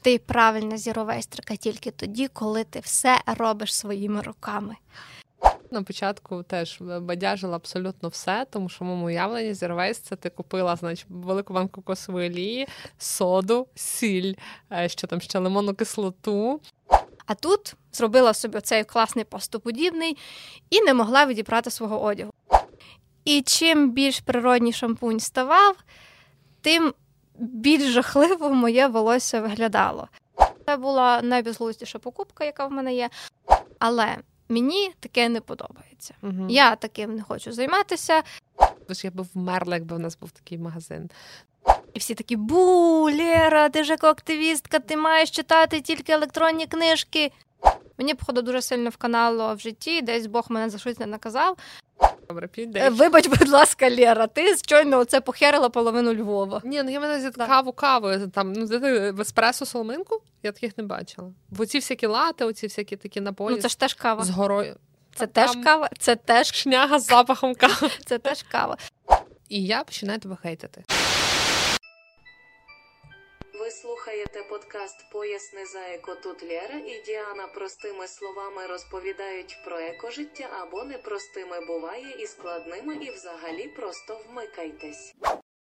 Ти правильна зіровейстерка тільки тоді, коли ти все робиш своїми руками. На початку теж бадяжила абсолютно все, тому що в моєму уявленні зіровейс – це ти купила, значить, велику банку кокосової олії, соду, сіль, що там ще лимонну кислоту. А тут зробила собі цей класний пастоподібний і не могла відібрати свого одягу. І чим більш природній шампунь ставав, тим більш жахливо моє волосся виглядало. Це була найбезглуздіша покупка, яка в мене є, але мені таке не подобається. Угу. Я таким не хочу займатися. Я би вмерла, якби в нас був такий магазин. І всі такі: бу, Лєра, ти ж активістка, ти маєш читати тільки електронні книжки. Мені, походу, дуже сильно вканало в житті, десь Бог мене за щось не наказав. Добре, піде. Вибач, будь ласка, Лєра, ти щойно оце похерила половину Львова. Ні, ну я мене каву, там, ну, в еспресо соломинку? Я таких не бачила. Бо ці всякі лати, оці всякі такі напої. Ну, це ж теж кава. З горою. Це теж кава, це теж шняга з запахом кави. Це теж кава. І я починаю тебе хейтити. Ви слухаєте подкаст «Поясни за еко». Тут Лєра і Діана простими словами розповідають про екожиття, або непростими буває і складними, і взагалі просто вмикайтесь.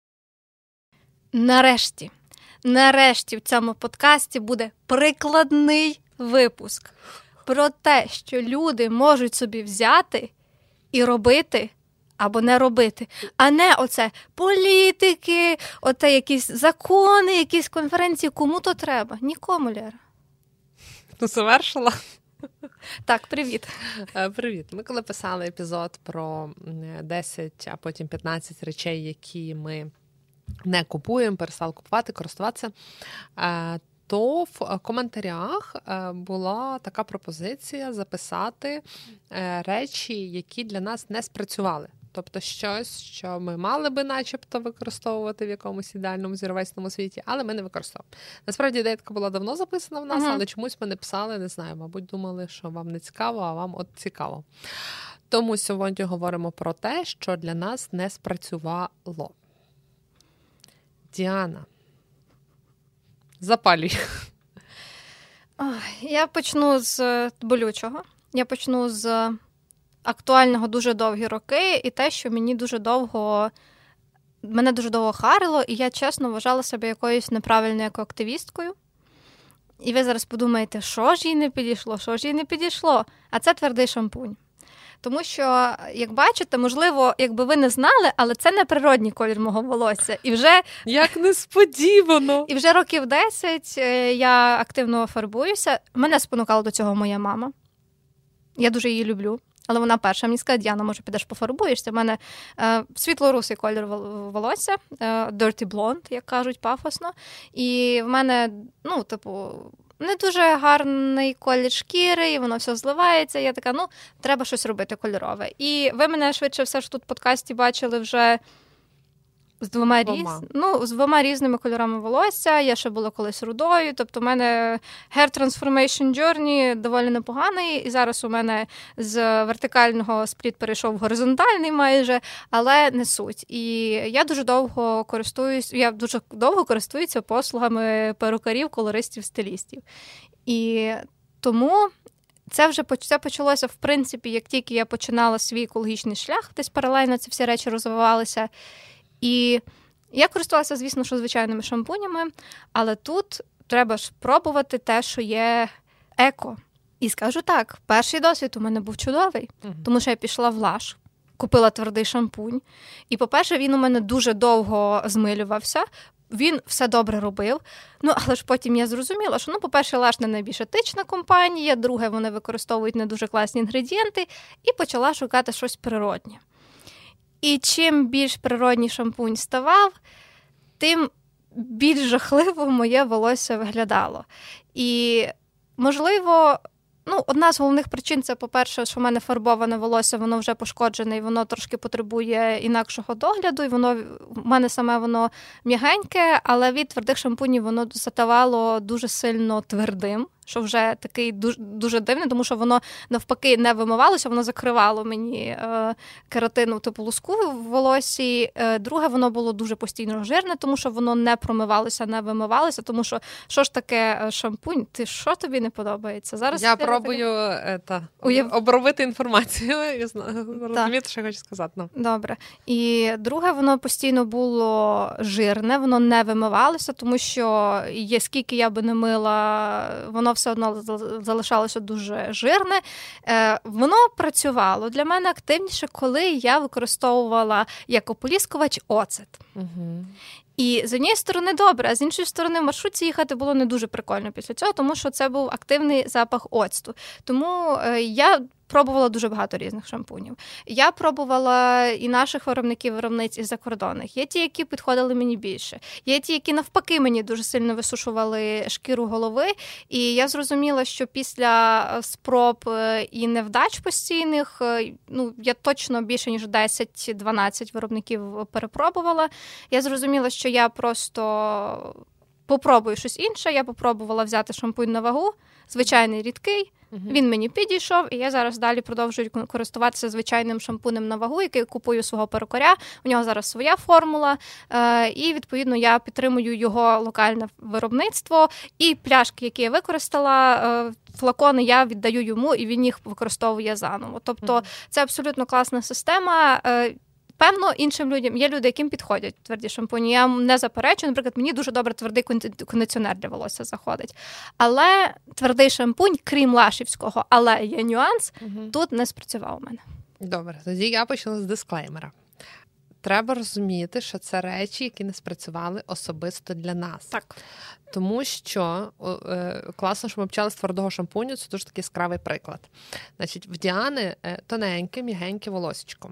Нарешті в цьому подкасті буде прикладний випуск про те, що люди можуть собі взяти і робити або не робити, а не оце політики, оце якісь закони, якісь конференції. Кому то треба? Нікому, Лєра. Ну, завершила? Так, привіт. Привіт. Ми коли писали епізод про 10, а потім 15 речей, які ми не купуємо, перестали купувати, користуватися, то в коментарях була така пропозиція записати речі, які для нас не спрацювали. Тобто щось, що ми мали би начебто використовувати в якомусь ідеальному зіровесному світі, але ми не використовуємо. Насправді ідея така була давно записана в нас, але чомусь ми не писали, не знаю, мабуть, думали, що вам не цікаво, а вам от цікаво. Тому сьогодні говоримо про те, що для нас не спрацювало. Діана, запалюй. Я почну з болючого. Я почну з актуального дуже довгі роки і те, що мене дуже довго харило, і я чесно вважала себе якоюсь неправильною екоактивісткою. І ви зараз подумаєте, що ж їй не підійшло? А це твердий шампунь. Тому що, як бачите, можливо, якби ви не знали, але це не природній колір мого волосся. І вже... Як несподівано! І вже років 10 я активно фарбуюся. Мене спонукала до цього моя мама. Я дуже її люблю. Але вона перша мені сказала: Діана, може, підеш пофарбуєшся? У мене світло-русий колір волосся, dirty blonde, як кажуть, пафосно. І в мене, не дуже гарний колір шкіри, і воно все зливається. Я така, треба щось робити кольорове. І ви мене швидше все ж тут в подкасті бачили вже з двома різними кольорами волосся. Я ще була колись рудою. Тобто у мене hair transformation journey доволі непоганий. І зараз у мене з вертикального спліт перейшов в горизонтальний майже, але не суть. І я дуже довго користуюся послугами перукарів, колористів, стилістів. І тому це почалося, в принципі, як тільки я починала свій екологічний шлях, десь паралельно ці всі речі розвивалися. І я користувалася, звісно, що звичайними шампунями, але тут треба ж пробувати те, що є еко. І скажу так, перший досвід у мене був чудовий, тому що я пішла в Lush, купила твердий шампунь. І, по-перше, він у мене дуже довго змилювався, він все добре робив. Але ж потім я зрозуміла, що, по-перше, Lush не найбільш етична компанія, друге, вони використовують не дуже класні інгредієнти, і почала шукати щось природнє. І чим більш природній шампунь ставав, тим більш жахливо моє волосся виглядало. І, можливо, одна з головних причин – це, по-перше, що в мене фарбоване волосся, воно вже пошкоджене, і воно трошки потребує інакшого догляду, і в мене саме воно м'ягеньке, але від твердих шампунів воно ставало дуже сильно твердим, що вже такий дуже дивний, тому що воно навпаки не вимивалося, воно закривало мені кератину типу луску в волосі. Друге, воно було дуже постійно жирне, тому що воно не промивалося, не вимивалося, тому що ж таке шампунь? Що тобі не подобається? Зараз я пробую обробити інформацію і розуміти, що я хочу сказати. No. Добре. І друге, воно постійно було жирне, воно не вимивалося, тому що скільки я би не мила, воно все одно залишалося дуже жирне. Воно працювало для мене активніше, коли я використовувала як ополіскувач оцет. Угу. І з однієї сторони добре, а з іншої сторони в маршрутці їхати було не дуже прикольно після цього, тому що це був активний запах оцту. Тому я пробувала дуже багато різних шампунів. Я пробувала і наших виробниць, і закордонних. Є ті, які підходили мені більше. Є ті, які навпаки мені дуже сильно висушували шкіру голови. І я зрозуміла, що після спроб і невдач постійних, я точно більше, ніж 10-12 виробників перепробувала. Я зрозуміла, що я просто попробую щось інше. Я попробувала взяти шампунь на вагу, звичайний рідкий. Він мені підійшов, і я зараз далі продовжую користуватися звичайним шампунем на вагу, який купую свого перукаря. У нього зараз своя формула, і, відповідно, я підтримую його локальне виробництво. І пляшки, які я використала, флакони я віддаю йому, і він їх використовує заново. Тобто це абсолютно класна система. Певно, іншим людям є люди, яким підходять тверді шампуні. Я не заперечую, наприклад, мені дуже добре твердий кондиціонер для волосся заходить. Але твердий шампунь, крім лашівського, але є нюанс, тут не спрацював у мене. Добре, тоді я почала з дисклеймера. Треба розуміти, що це речі, які не спрацювали особисто для нас. Так. Тому що класно, що ми почали з твердого шампуню, це дуже такий яскравий приклад. Значить, в Діани тоненьке, м'ягеньке волосечко.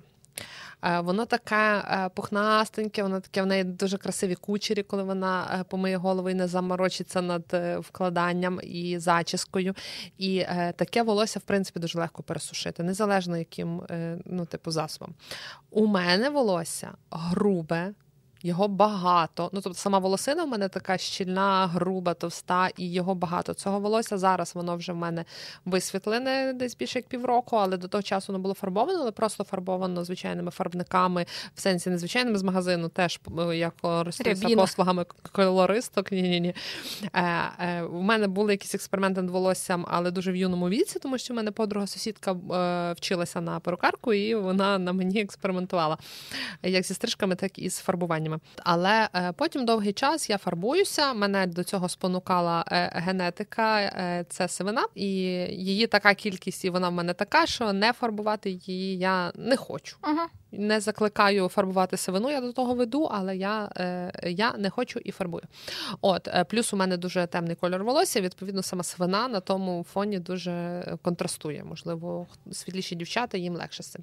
Воно таке пухнастеньке, воно таке, в неї дуже красиві кучері, коли вона помиє голову і не заморочиться над вкладанням і зачіскою. І таке волосся, в принципі, дуже легко пересушити, незалежно яким, засобом. У мене волосся грубе, його багато. Тобто сама волосина в мене така щільна, груба, товста, і його багато. Цього волосся зараз воно вже в мене висвітлене десь більше як півроку, але до того часу воно було фарбовано, але просто фарбовано звичайними фарбниками, в сенсі не звичайними з магазину, теж я користуюся послугами колористок. Ні. У мене були якісь експерименти над волоссям, але дуже в юному віці, тому що в мене подруга-сусідка вчилася на перукарку, і вона на мені експериментувала. Як зі стрижками, так і з фарбуваннями. Але потім довгий час я фарбуюся, мене до цього спонукала генетика, це сивина, і її така кількість, і вона в мене така, що не фарбувати її я не хочу. Не закликаю фарбувати сивину, я до того веду, але я не хочу і фарбую. Плюс у мене дуже темний кольор волосся, відповідно, сама сивина на тому фоні дуже контрастує. Можливо, світліші дівчата, їм легше з цим.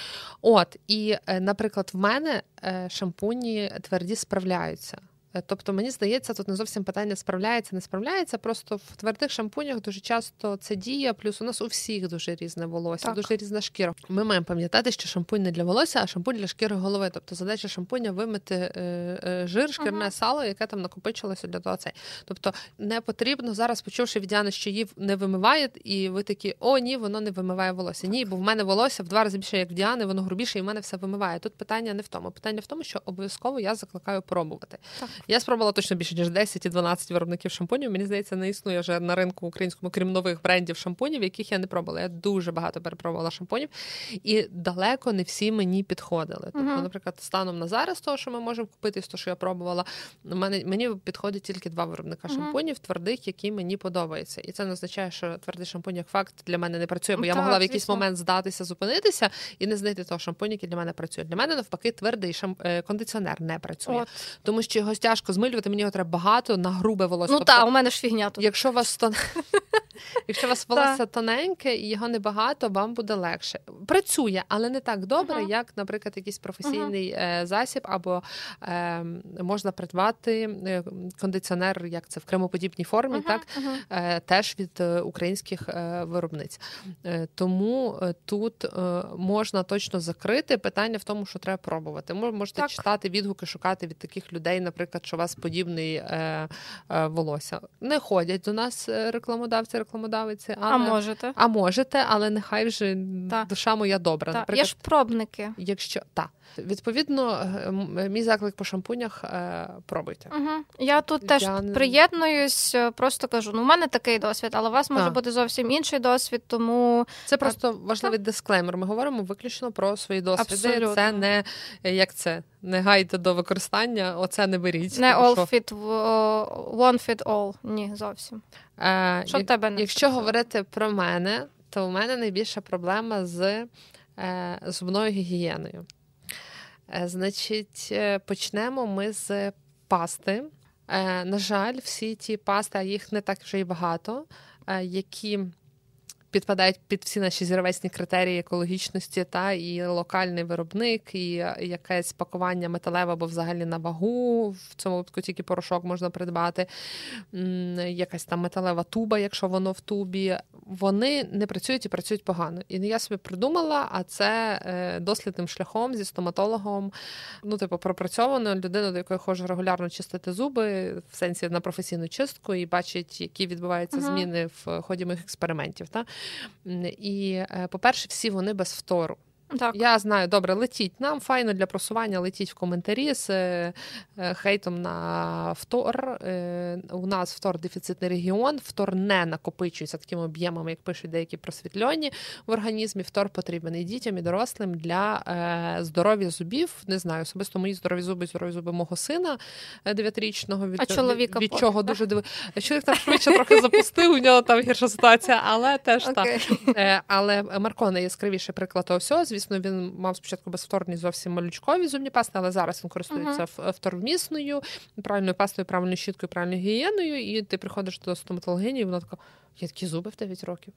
І, наприклад, в мене шампуні тверді справляються. Тобто, мені здається, тут не зовсім питання справляється, не справляється, просто в твердих шампунях дуже часто це діє, плюс у нас у всіх дуже різне волосся, дуже різна шкіра. Ми маємо пам'ятати, що шампунь не для волосся, а шампунь для шкіри голови. Тобто задача шампуня вимити жир, шкірне сало, яке там накопичилося для того. Тобто не потрібно зараз, почувши від Діани, що її не вимиває, і ви такі, ні, воно не вимиває волосся. Ні, бо в мене волосся в 2 рази більше, як в Діани, воно грубіше, і в мене все вимиває. Тут питання не в тому. Питання в тому, що обов'язково я закликаю пробувати. Так. Я спробувала точно більше, ніж 10 і 12 виробників шампунів. Мені здається, не існує вже на ринку українському, крім нових брендів шампунів, яких я не пробувала. Я дуже багато перепробувала шампунів, і далеко не всі мені підходили. Тобто, наприклад, станом на зараз, того, що ми можемо купити, з того, що я пробувала, мені підходить тільки 2 виробника шампунів, твердих, які мені подобаються. І це не означає, що твердий шампунь, як факт, для мене не працює, бо я могла в якийсь момент здатися, зупинитися і не знайти того шампуню, який для мене працює. Для мене, навпаки, твердий кондиціонер не працює. Тому що його тяжко змилювати, мені його треба багато на грубе волосся. У мене ж фігня тут. Якщо у вас волосся тоненьке і його небагато, вам буде легше. Працює, але не так добре, як, наприклад, якийсь професійний засіб, або можна придбати кондиціонер, як це, в кремоподібній формі, теж від українських виробниць. Тому тут можна точно закрити. Питання в тому, що треба пробувати. Можете читати відгуки, шукати від таких людей, наприклад, що у вас подібний волосся. Не ходять до нас рекламодавці рекламодавиці. А можете. А можете, але нехай вже душа моя добра. Наприклад, є ж пробники. Якщо відповідно, мій заклик по шампунях пробуйте. Я тут теж приєднуюсь, просто кажу, у мене такий досвід, але у вас може бути зовсім інший досвід, тому... Це просто важливий дисклеймер. Ми говоримо виключно про свої досвіди. Абсолютно. Це не, не гайд до використання, оце не беріть. Не one fit all. Ні, зовсім. Що тебе не Якщо говорити про мене, то у мене найбільша проблема з зубною гігієною. Значить, почнемо ми з пасти. На жаль, всі ті пасти, а їх не так вже й багато, які підпадають під всі наші зірвесні критерії екологічності, і локальний виробник, і якесь пакування металеве або взагалі на вагу, в цьому випадку тільки порошок можна придбати, якась там металева туба, якщо воно в тубі, вони не працюють і працюють погано. І я собі придумала, а це дослідним шляхом зі стоматологом, пропрацьовано людину, до якої ходжу регулярно чистити зуби, в сенсі на професійну чистку, і бачить, які відбуваються зміни в ході моїх експериментів. І, по-перше, всі вони без фтору. Так. Я знаю, добре, летіть нам, файно для просування, летіть в коментарі з хейтом на фтор. У нас фтор дефіцитний регіон, фтор не накопичується такими об'ємами, як пишуть деякі просвітлені в організмі. Фтор потрібен і дітям, і дорослим для здоров'я зубів. Не знаю, особисто мої здорові зуби мого сина 9-річного, від чого дуже дивив. Чоловік там швидше трохи запустив, у нього там гірша ситуація, але теж так. Але Марко найяскравіший приклад того всього. Звісно, він мав спочатку безфторні зовсім малючкові зубні пасти, але зараз він користується вторвмісною, правильною пастою, правильною щіткою, правильною гігієною, і ти приходиш до стоматологині, і вона така, є такі зуби в 9 років.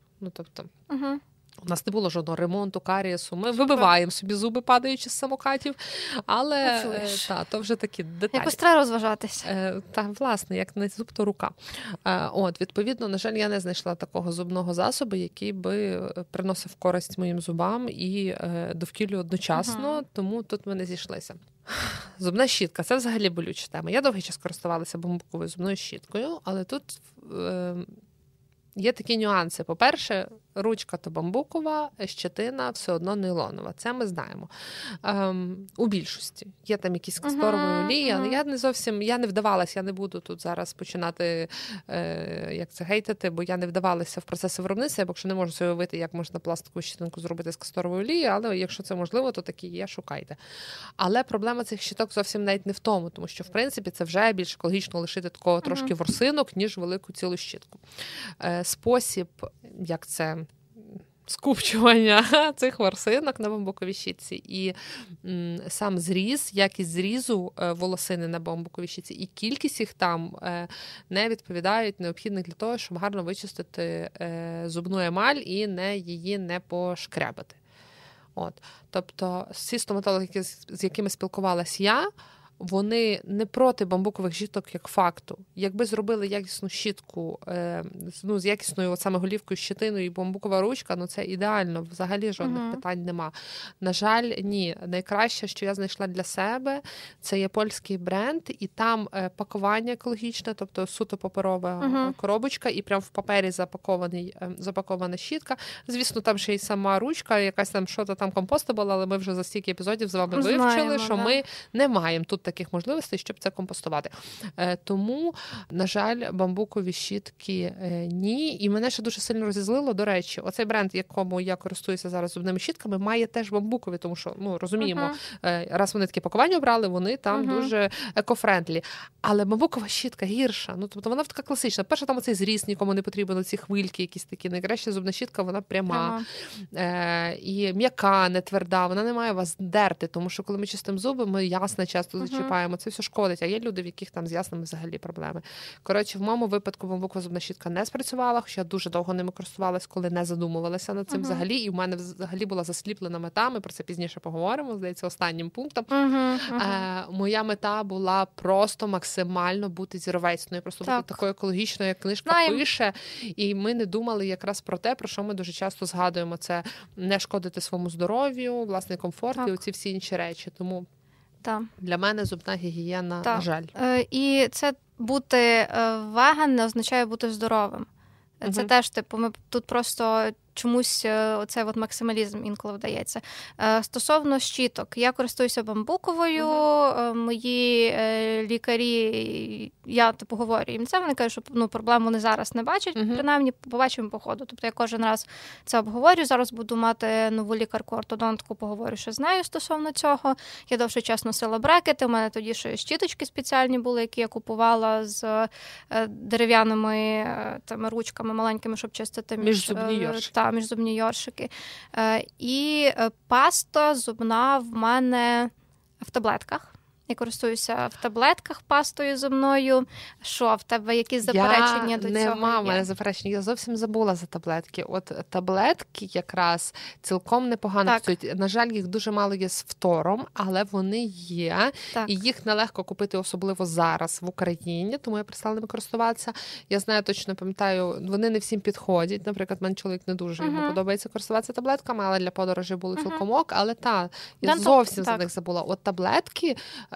У нас не було жодного ремонту, карієсу. Ми вибиваємо собі зуби, падаючи з самокатів, але то вже такі деталі. Якось треба розважатися. Власне, як не зуб, то рука. Відповідно, на жаль, я не знайшла такого зубного засобу, який би приносив користь моїм зубам і довкіллю одночасно, тому тут ми не зійшлися. Зубна щітка – це взагалі болюча тема. Я довгий час користувалася бамбуковою зубною щіткою, але тут є такі нюанси. По-перше, ручка то бамбукова, щетина все одно нейлонова. Це ми знаємо. У більшості. Є там якісь касторові олії, але я не вдавалася, я не буду тут зараз починати гейтити, бо я не вдавалася в процеси виробництва, бо якщо не можу собі уявити, як можна пластикову щетинку зробити з касторової олії, але якщо це можливо, то такі є, шукайте. Але проблема цих щиток зовсім навіть не в тому, тому що, в принципі, це вже більш екологічно лишити такого трошки ворсинок, ніж велику цілу щітку. Спосіб, як це скупчування цих ворсинок на бамбуковій щітці і сам зріз, якість зрізу волосини на бамбуковій щітці і кількість їх там не відповідають необхідних для того, щоб гарно вичистити зубну емаль і її не пошкрябати. Тобто всі стоматологи, з якими спілкувалась я, вони не проти бамбукових щіток як факту. Якби зробили якісну щітку з якісною саме голівкою, щетиною і бамбукова ручка, це ідеально, взагалі жодних питань нема. На жаль, ні. Найкраще, що я знайшла для себе, це є польський бренд, і там пакування екологічне, тобто суто паперова коробочка, і прямо в папері запакована щітка. Звісно, там ще й сама ручка, якась там що-то там компостабл, але ми вже за стільки епізодів з вами вивчили, що ми не маємо тут таких можливостей, щоб це компостувати. Тому, на жаль, бамбукові щітки ні. І мене ще дуже сильно розізлило, до речі, оцей бренд, якому я користуюся зараз зубними щітками, має теж бамбукові, тому що, розуміємо, раз вони таке пакування обрали, вони там дуже екофрендлі. Але бамбукова щітка гірша. Тобто вона така класична. Перше, там оцей зріз нікому не потрібен, ці хвильки якісь такі. Найкраща зубна щітка, вона пряма. І м'яка, не тверда, вона не має вас дерти, тому що коли ми чистимо зуби, ми ясно часто зачіпаємо, це все шкодить, а є люди, в яких там з ясними взагалі проблеми. Коротше, в моєму випадку бамбукова зубна щітка не спрацювала, хоча я дуже довго ними користувалась, коли не задумувалася над цим взагалі, і в мене взагалі була засліплена мета, ми про це пізніше поговоримо, здається, останнім пунктом. Моя мета була просто максимально бути зіровейсною, просто бути такою екологічною, як книжка пише, і ми не думали якраз про те, про що ми дуже часто згадуємо, це не шкодити своєму здоров'ю, власний комфорт і оці всі інші речі. Тому для мене зубна гігієна, на жаль. І це бути веган не означає бути здоровим. Це теж, ми тут просто чомусь оцей максималізм інколи вдається. Стосовно щіток, я користуюся бамбуковою, мої лікарі, я говорю їм це, вони кажуть, що проблем вони зараз не бачать, принаймні побачимо по ходу. Тобто я кожен раз це обговорю, зараз буду мати нову лікарку-ортодонтку, поговорю, що знаю стосовно цього. Я довший час носила брекети, у мене тоді ще щіточки спеціальні були, які я купувала з дерев'яними ручками маленькими, щоб чистити міжзубні йоршики. І паста зубна в мене в таблетках. Я користуюся в таблетках пастою зубною. Що, в тебе якісь заперечення до цього? Нема в мене заперечень. Я зовсім забула за таблетки. От таблетки якраз цілком непогано працюють. На жаль, їх дуже мало є з фтором, але вони є. І їх нелегко купити, особливо зараз в Україні, тому я перестала ними користуватися. Я знаю, точно пам'ятаю, вони не всім підходять. Наприклад, мене чоловік не дуже йому подобається користуватися таблетками, але для подорожі було цілком ок. Але я зовсім за них забула. От таблетки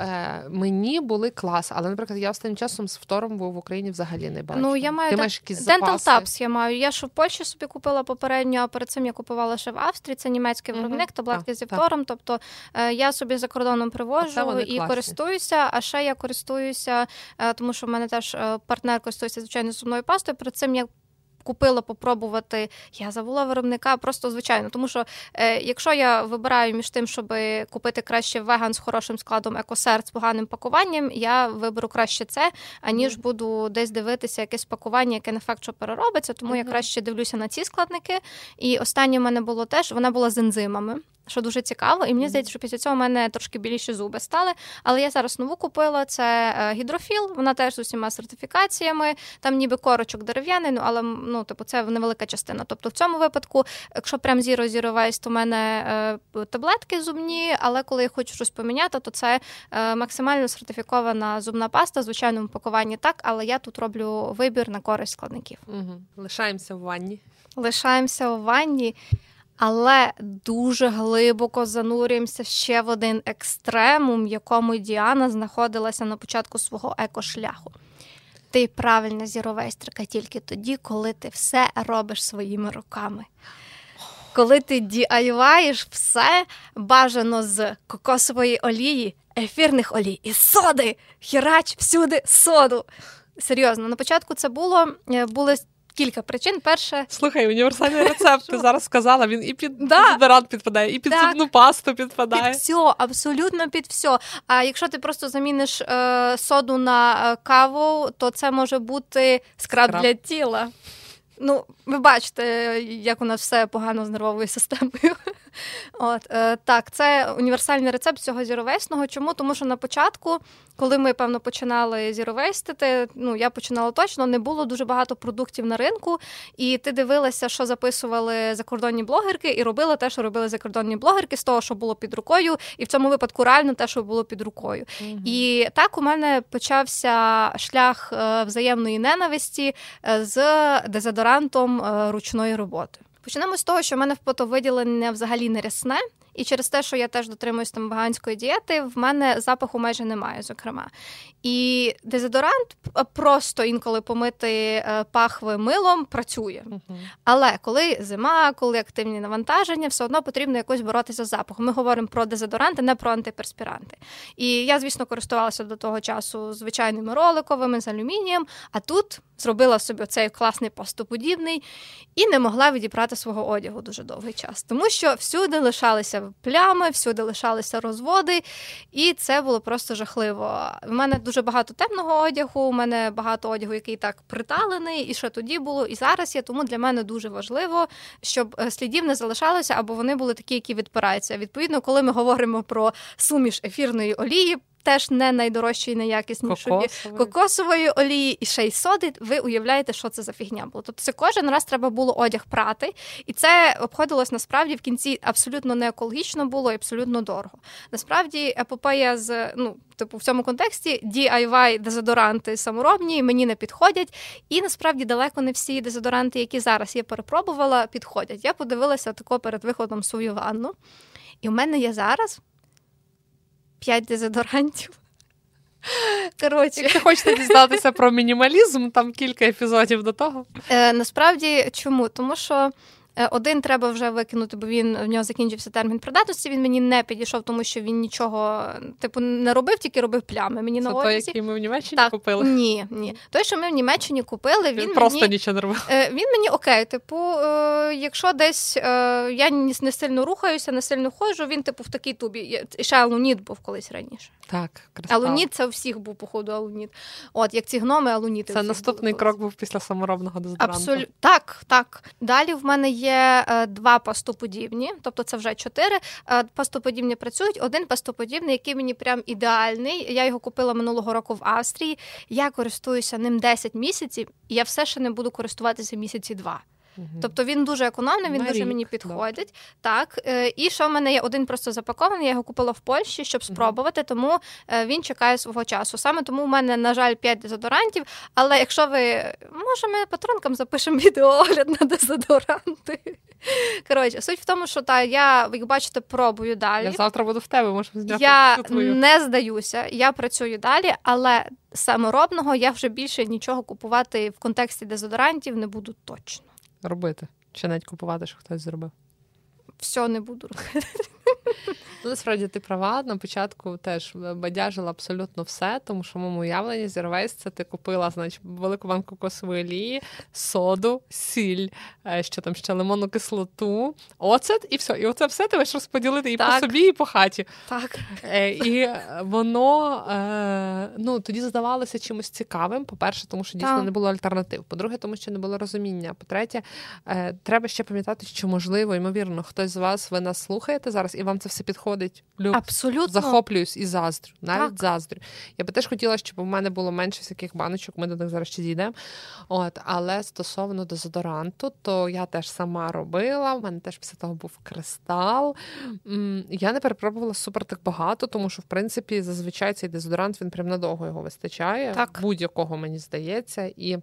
мені були клас, але, наприклад, я останнім часом з фтором в Україні взагалі не бачу. Я маю Ти маєш якісь запаси? Dental Tabs я маю. Я ж в Польщі собі купила попередньо, а перед цим я купувала ще в Австрії. Це німецький виробник, таблетки зі фтором. Тобто я собі за кордоном привожу і користуюся. А ще я користуюся, тому що в мене теж партнер користується звичайною зубною пастою. Перед цим я купила попробувати, я забула виробника, просто звичайно. Тому що якщо я вибираю між тим, щоб купити краще веган з хорошим складом екосерт з поганим пакуванням, я виберу краще це, аніж буду десь дивитися якесь пакування, яке не факт, що переробиться, тому я краще дивлюся на ці складники. І останнє в мене було теж, вона була з ензимами, що дуже цікаво, і мені здається, що після цього в мене трошки біліші зуби стали, але я зараз нову купила, це гідрофіл, вона теж з усіма сертифікаціями, там ніби корочок дерев'яний, але це невелика частина. Тобто в цьому випадку, якщо прям Zero Waste, то в мене таблетки зубні, але коли я хочу щось поміняти, то це максимально сертифікована зубна паста в звичайному пакуванні, так, але я тут роблю вибір на користь складників. Лишаємося в ванні. Лишаємося у ванні. Але дуже глибоко занурюємося ще в один екстремум, в якому Діана знаходилася на початку свого екошляху. Ти правильна зіровейстерка тільки тоді, коли ти все робиш своїми руками. Коли ти DIY-єш все, бажано з кокосової олії, ефірних олій і соди. Хірач всюди соду. Серйозно, на початку це були кілька причин. Перше... Слухай, універсальний рецепт, ти зараз сказала, він і під дезодорант підпадає, і під зубну пасту підпадає. Під все, абсолютно під все. А якщо ти просто заміниш соду на каву, то це може бути скраб для тіла. Ви бачите, як у нас все погано з нервовою системою. Так, це універсальний рецепт цього зіровейсного. Чому? Тому що на початку, коли ми, певно, починали зіровейстити, я починала точно, не було дуже багато продуктів на ринку, і ти дивилася, що записували закордонні блогерки, і робила те, що робили закордонні блогерки, з того, що було під рукою, і в цьому випадку реально те, що було під рукою. І так у мене почався шлях взаємної ненависті з дезодорантом ручної роботи. Почнемо з того, що в мене потовиділення взагалі не рясне, і через те, що я теж дотримуюсь веганської дієти, в мене запаху майже немає, зокрема. І дезодорант просто інколи помити пахви милом працює. Але коли зима, коли активні навантаження, все одно потрібно якось боротися з запахом. Ми говоримо про дезодоранти, не про антиперспіранти. І я, звісно, користувалася до того часу звичайними роликовими з алюмінієм, а тут зробила собі цей класний пастоподібний і не могла відібрати свого одягу дуже довгий час. Тому що всюди лишалися плями, всюди лишалися розводи, і це було просто жахливо. В мене дуже багато темного одягу, у мене багато одягу, який так приталений, і ще тоді було, і зараз є, тому для мене дуже важливо, щоб слідів не залишалося, або вони були такі, які відпираються. Відповідно, коли ми говоримо про суміш ефірної олії, теж не найдорожчої, найякіснішої кокосової олії і ще й соди, ви уявляєте, що це за фігня було. Тобто це кожен раз треба було одяг прати, і це обходилось насправді в кінці абсолютно не екологічно було і абсолютно дорого. Насправді епопея в цьому контексті DIY дезодоранти саморобні мені не підходять, і насправді далеко не всі дезодоранти, які зараз я перепробувала, підходять. Я подивилася тако перед виходом в свою ванну, і в мене є зараз 5 дезодорантів. Коротше. Якщо хочете дізнатися про мінімалізм, там кілька епізодів до того. Насправді, чому? Тому що один треба вже викинути, бо в нього закінчився термін придатності, він мені не підійшов, тому що він нічого, не робив, тільки робив плями. Мені це на той, одязі. який ми в Німеччині купили? Ні. Той, що ми в Німеччині купили, він просто мені, нічого не робив. Він мені окей, якщо десь я не сильно рухаюся, не сильно ходжу, він в такій тубі. Ще алуніт був колись раніше. Так, кристал. Алуніт це у всіх був, походу, алуніт. От, як ці гноми, алуніти. Це наступний крок був після саморобного дезодоранту. Абсолютно. Так. Далі в мене є 2 пастоподібні, тобто це вже 4. Пастоподібні працюють. Один пастоподібний, який мені прям ідеальний. Я його купила минулого року в Австрії. Я користуюся ним 10 місяців, і я все ще не буду користуватися місяці 2. Тобто він дуже економний, він дуже мені підходить. Так. І що в мене є один просто запакований, я його купила в Польщі, щоб спробувати, тому він чекає свого часу. Саме тому в мене, на жаль, 5 дезодорантів, але якщо може, ми патронкам запишемо відеоогляд на дезодоранти. Коротше, суть в тому, що я, як бачите, пробую далі. Я завтра буду в тебе, можемо зняти твою. Я не здаюся, я працюю далі, але саморобного я вже більше нічого купувати в контексті дезодорантів не буду точно. Робити. Чи навіть купувати, що хтось зробив. Все не буду робити. Насправді ти права, на початку теж бадяжила абсолютно все, тому що в моєму уявленні Zero Waste – це ти купила, значить, велику банку кокосової олії, соду, сіль, що там ще лимонну кислоту, оцет і все. І оце все ти маєш розподілити і по собі, і по хаті. Так. І воно, тоді здавалося чимось цікавим. По-перше, тому що дійсно не було альтернатив. По-друге, тому що не було розуміння. По-третє, треба ще пам'ятати, що, можливо, ймовірно, хтось з вас, ви нас слухаєте зараз, і вам це все підходить. Абсолютно. Захоплююсь і заздрю. Навіть заздрю. Я би теж хотіла, щоб у мене було менше всяких баночок, ми до них зараз ще дійдемо. Але стосовно дезодоранту, то я теж сама робила, у мене теж після того був кристал. Я не перепробувала супер так багато, тому що, в принципі, зазвичай цей дезодорант, він прям надовго його вистачає. Так. Будь-якого, мені здається. І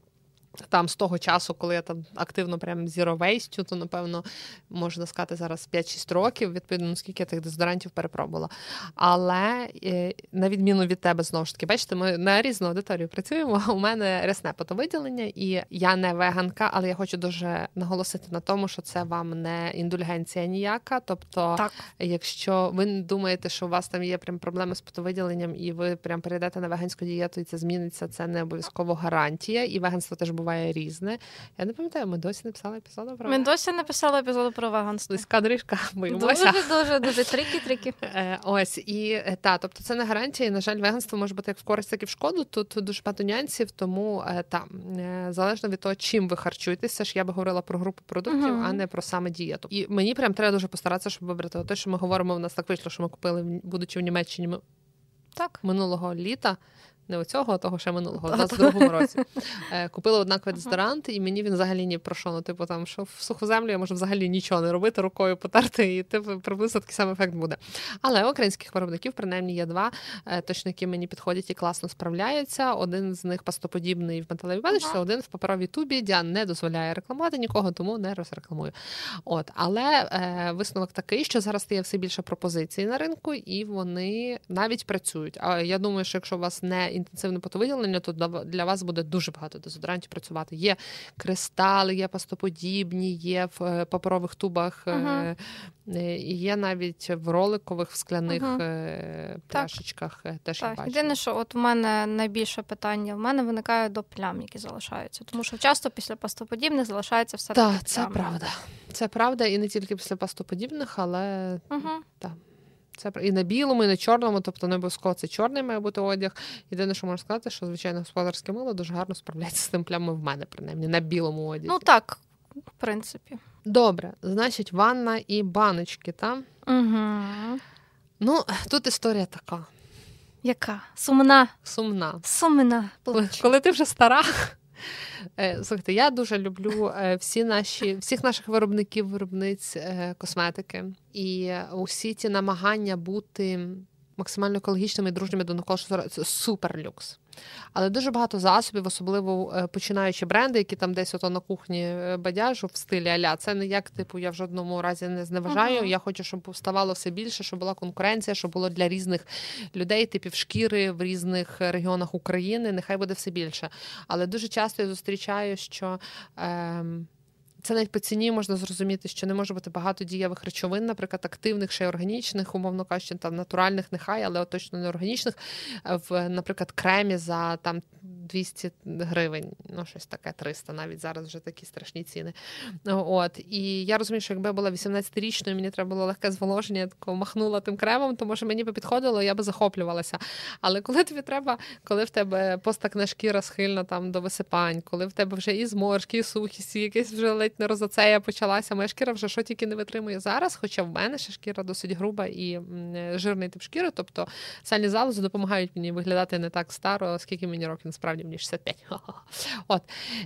там з того часу, коли я там активно прям Zero Waste, то, напевно, можна сказати, зараз 5-6 років, відповідно, скільки я тих дезодорантів перепробувала. Але, на відміну від тебе, знову ж таки, бачите, ми на різну аудиторію працюємо. У мене рясне потовиділення, і я не веганка, але я хочу дуже наголосити на тому, що це вам не індульгенція ніяка. Тобто, якщо ви думаєте, що у вас там є прям проблеми з потовиділенням, і ви прям перейдете на веганську дієту, і це зміниться, це не обов'язково гарантія. І веганство теж буває різне. Я не пам'ятаю, ми досі не писали епізоду про веганство. Ми досі не писали епізоду про веганство. Слизька доріжка, боїмося. Дуже трики. Ось, і тобто це не гарантія, і, на жаль, веганство може бути як в користь, так і в шкоду. Тут дуже багато нюансів, тому залежно від того, чим ви харчуєтеся, ж я би говорила про групу продуктів, а не про саме дієту. І мені прям треба дуже постаратися, щоб вибрати те, що ми говоримо, в нас так вийшло, що ми купили, будучи в Німеччині, минулого літа. Не оцього, а того ще минулого, в 22-му році. Купила однаковий дезодорант, і мені він взагалі ні про що. Там, що в суху землю я можу взагалі нічого не робити, рукою потерти, і приблизно такий самий ефект буде. Але українських виробників, принаймні, є 2, точно, які мені підходять і класно справляються. Один з них пастоподібний в металевій баночці, один в паперовій тубі. Діана не дозволяє рекламувати нікого, тому не розрекламую. Але висновок такий, що зараз є все більше пропозицій на ринку, і вони навіть працюють. А я думаю, що якщо у вас не інтенсивне потовиділення, то для вас буде дуже багато дезодорантів працювати. Є кристали, є пастоподібні, є в паперових тубах, є навіть в роликових, в скляних пляшечках. Теж я бачу. Єдине, що от у мене найбільше питання, в мене виникає до плям, які залишаються. Тому що часто після пастоподібних залишається все таки плями. Так, це правда. Це правда, і не тільки після пастоподібних, але так. Це і на білому, і на чорному, тобто не обов'язково це чорний має бути одяг. Єдине, що можна сказати, що, звичайно, господарське мило дуже гарно справляється з тим плямами в мене, принаймні, на білому одязі. Ну так, в принципі. Добре, значить, ванна і баночки, так? Ну, тут історія така. Яка? Сумна. Сумна. Коли ти вже стара... Слухайте, я дуже люблю всіх наших виробниць косметики. І усі ті намагання бути максимально екологічними і дружніми до навколишнього – це супер люкс. Але дуже багато засобів, особливо починаючи бренди, які там десь ото на кухні бадяжу в стилі а-ля. Це не як, типу, я в жодному разі не зневажаю. Я хочу, щоб ставало все більше, щоб була конкуренція, щоб було для різних людей, типів шкіри в різних регіонах України. Нехай буде все більше. Але дуже часто я зустрічаю, що... Це навіть по ціні можна зрозуміти, що не може бути багато дієвих речовин, наприклад, активних, ще й органічних, умовно кажучи, там натуральних нехай, але точно не органічних, в, наприклад, кремі за там 200 гривень, ну щось таке, 300 навіть зараз вже такі страшні ціни. От. І я розумію, що якби я була 18-річною, мені треба було легке зволоження, я тако махнула тим кремом, тому що мені би підходило, я би захоплювалася. Але коли тобі треба, коли в тебе постакна шкіра схильна там до висипань, коли в тебе вже і зморшки, і сухість, і якийсь вже ледь не розоцея почалася, моя шкіра вже що тільки не витримує зараз, хоча в мене ще шкіра досить груба і жирний тип шкіри, тобто сальні залози допомагають мені виглядати не так старо, скільки мені років, насправді мені 65. От.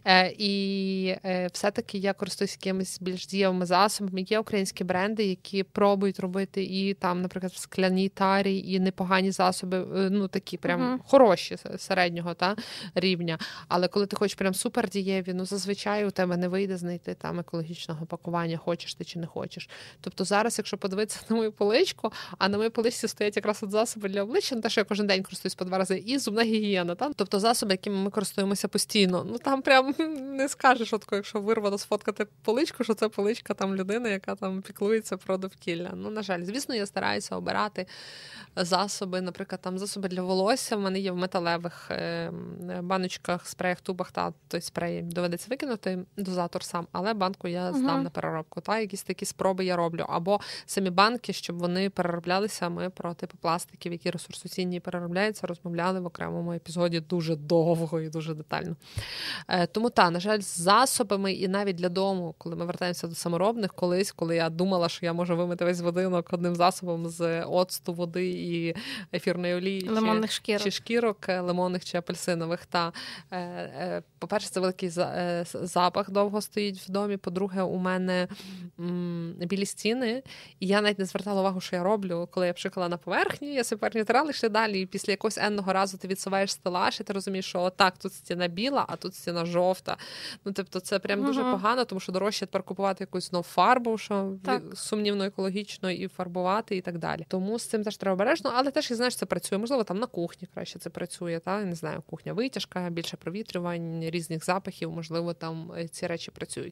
І все-таки я користуюсь якимись більш дієвими засобами. Є українські бренди, які пробують робити і там, наприклад, в скляній тарі, і непогані засоби, ну такі прям хороші середнього рівня. Але коли ти хочеш прям супер дієві, ну зазвичай у тебе не вийде знайти там екологічного пакування, хочеш ти чи не хочеш. Тобто зараз, якщо подивитися на мою поличку, а на моїй поличці стоять якраз от засоби для обличчя, те, що я кожен день користуюсь по 2 рази, і зубна гігієна. Тобто засоби, якими ми користуємося постійно. Ну там прям не скажеш, якщо вирвано сфоткати поличку, що це поличка там людини, яка там піклується про довкілля. Ну, на жаль, звісно, я стараюся обирати засоби, наприклад, там засоби для волосся в мене є в металевих баночках, спреях, тубах, той спрей доведеться викинути, дозатор сам, але банку я здам на переробку. Якісь такі спроби я роблю. Або самі банки, щоб вони перероблялися, ми про типи пластиків, які ресурсоцінні переробляються, розмовляли в окремому епізоді дуже довго і дуже детально. Тому, на жаль, з засобами і навіть для дому, коли ми вертаємося до саморобних, колись, коли я думала, що я можу вимити весь будинок одним засобом з оцту, води і ефірної олії, чи шкірок лимонних чи апельсинових. По-перше, це великий запах довго стоїть в домі. По-друге, у мене білі стіни, і я навіть не звертала увагу, що я роблю. Коли я пшикала на поверхні, я себе тирала, йшли далі, і після якогось енного разу ти відсуваєш стелаж, і ти розумієш, що отак, тут стіна біла, а тут стіна жовта. Ну, тобто, це прям дуже погано, тому що дорожче тепер купувати якусь нову фарбу, що сумнівно екологічно, і фарбувати, і так далі. Тому з цим теж треба обережно, але теж, я знаю, що це працює. Можливо, там на кухні краще це працює, я не знаю, кухня-витяжка, більше провітрювань, різних запахів, можливо, там ці речі працюють.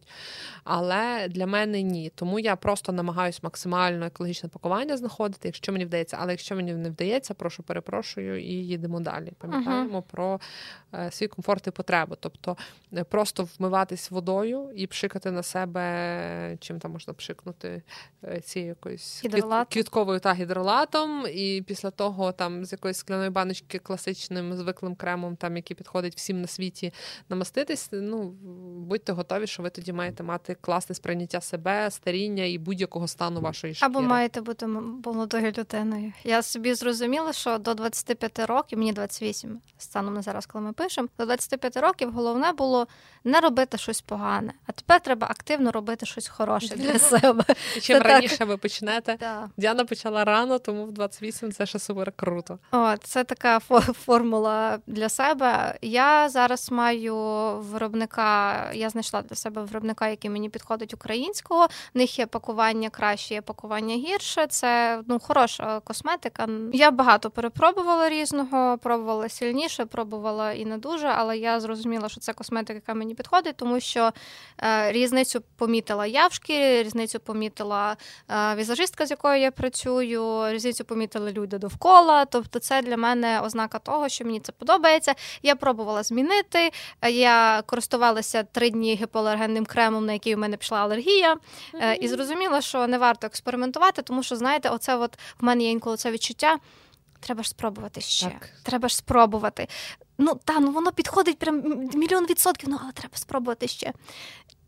Але для мене ні. Тому я просто намагаюся максимально екологічне пакування знаходити, якщо мені вдається. Але якщо мені не вдається, перепрошую і їдемо далі. Пам'ятаємо про свій комфорт і потребу. Тобто просто вмиватись водою і пшикати на себе, чим там можна пшикнути, цією якоюсь квітковою гідролатом, і після того там з якоїсь скляної баночки класичним звиклим кремом, там, який підходить всім на світі, намаститись, будьте готові, що ви тоді маєте мати класне сприйняття себе, старіння і будь-якого стану вашої шкіри. Або маєте бути молодою людиною. Я собі зрозуміла, що до 25 років, мені 28, станом на зараз, коли ми пишемо, до 25 років головне було не робити щось погане, а тепер треба активно робити щось хороше для себе. І чим раніше ви почнете. Діана почала рано, тому в 28 це ще супер круто. Це така формула для себе. Я зараз маю виробника, я знайшла для себе виробника, який мені підходить українського. В них є пакування краще, є пакування гірше. Це хороша косметика. Я багато перепробувала різного, пробувала сильніше, пробувала і не дуже, але я зрозуміла, що це косметика, яка мені підходить, тому що різницю помітила я в шкірі, різницю помітила візажистка, з якою я працюю, різницю помітили люди довкола. Тобто це для мене ознака того, що мені це подобається. Я пробувала змінити. Я користувалася 3 дні гіпоалергенним кремом, на який у мене пішла алергія. І зрозуміла, що не варто експериментувати, тому що, знаєте, оце в мене є інколи це відчуття, треба ж спробувати ще. Так. Треба ж спробувати. Воно підходить прям 1,000,000%, але треба спробувати ще.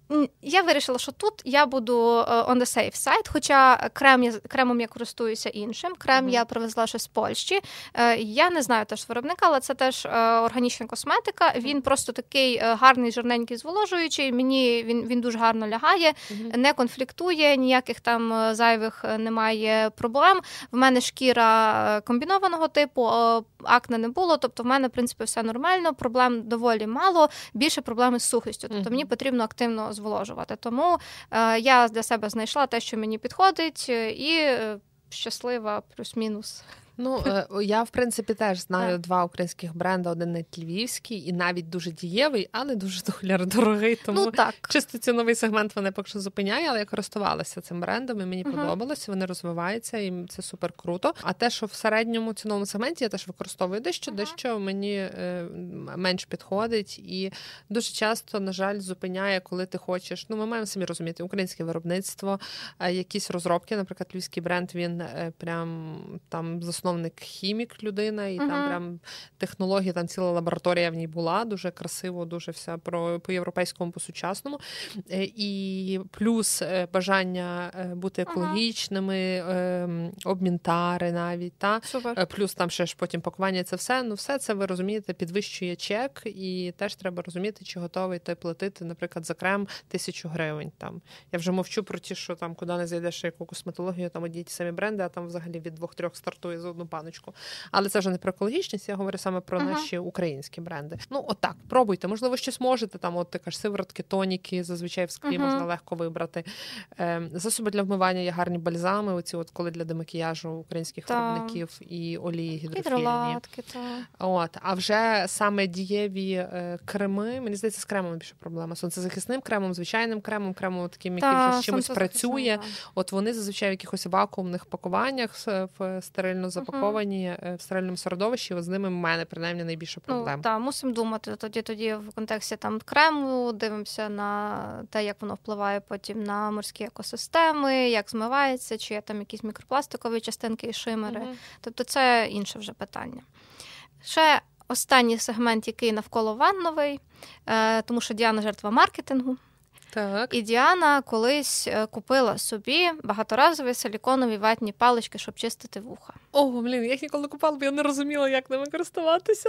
Я вирішила, що тут я буду on the safe side, хоча кремом я користуюся іншим. Крем я привезла ще з Польщі. Я не знаю теж виробника, але це теж органічна косметика. Він просто такий гарний, жирненький, зволожуючий. Мені він дуже гарно лягає, не конфліктує, ніяких там зайвих немає проблем. В мене шкіра комбінованого типу, акне не було, тобто в мене, в принципі, все нормально, проблем доволі мало, більше проблеми з сухістю. Тобто мені потрібно активно зволожувати. Тому я для себе знайшла те, що мені підходить, і щаслива плюс-мінус. Ну, я, в принципі, теж знаю два українських бренди, один навіть львівський і навіть дуже дієвий, але дуже дорогий, тому чисто ціновий сегмент вони поки що зупиняє, але я користувалася цим брендом, і мені подобалося, вони розвиваються, і це супер круто. А те, що в середньому ціновому сегменті я теж використовую дещо мені менш підходить, і дуже часто, на жаль, зупиняє, коли ти хочеш, ми маємо самі розуміти, українське виробництво, якісь розробки, наприклад, львівський бренд, він прям там засновник хімік людина, і там прям технології, там ціла лабораторія в ній була, дуже красиво, дуже вся по-європейському, по-сучасному. І плюс бажання бути екологічними, обмінтари навіть, плюс там ще ж потім пакування, це все, все це, ви розумієте, підвищує чек, і теж треба розуміти, чи готовий ти платити, наприклад, за крем 1000 гривень. Там. Я вже мовчу про ті, що там, куди не зайдеш яку косметологію, там одні ті самі бренди, а там взагалі від 2-3 стартує за одну баночку. Але це вже не про екологічність, я говорю саме про наші українські бренди. Ну, отак, пробуйте. Можливо, щось можете, там, от така ж сиворотки, тоніки, зазвичай в склі можна легко вибрати. Засоби для вмивання є гарні бальзами, оці от коли для демакіяжу українських виробників і олії гідрофільні. Гідролатки, От, а вже саме дієві креми, мені здається, з кремом більше проблема. Сонцезахисним кремом, звичайним кремом таким, який вже з чимось працює. От вони зазвичай в якихось вакуумних пакуваннях в стерильно запаковані, в стерильному середовищі, от з ними в мене, принаймні, найбільше проблем. Так, мусимо думати тоді в контексті там крему, дивимося на те, як воно впливає потім на морські екосистеми, як змивається, чи є там якісь мікропластикові частинки і шимери. Тобто це інше вже питання. Ще останній сегмент, який навколо ванновий, тому що Діана жертва маркетингу. Так. І Діана колись купила собі багаторазові силіконові ватні палички, щоб чистити вуха. О, я їх ніколи купала, бо я не розуміла, як ними користуватися.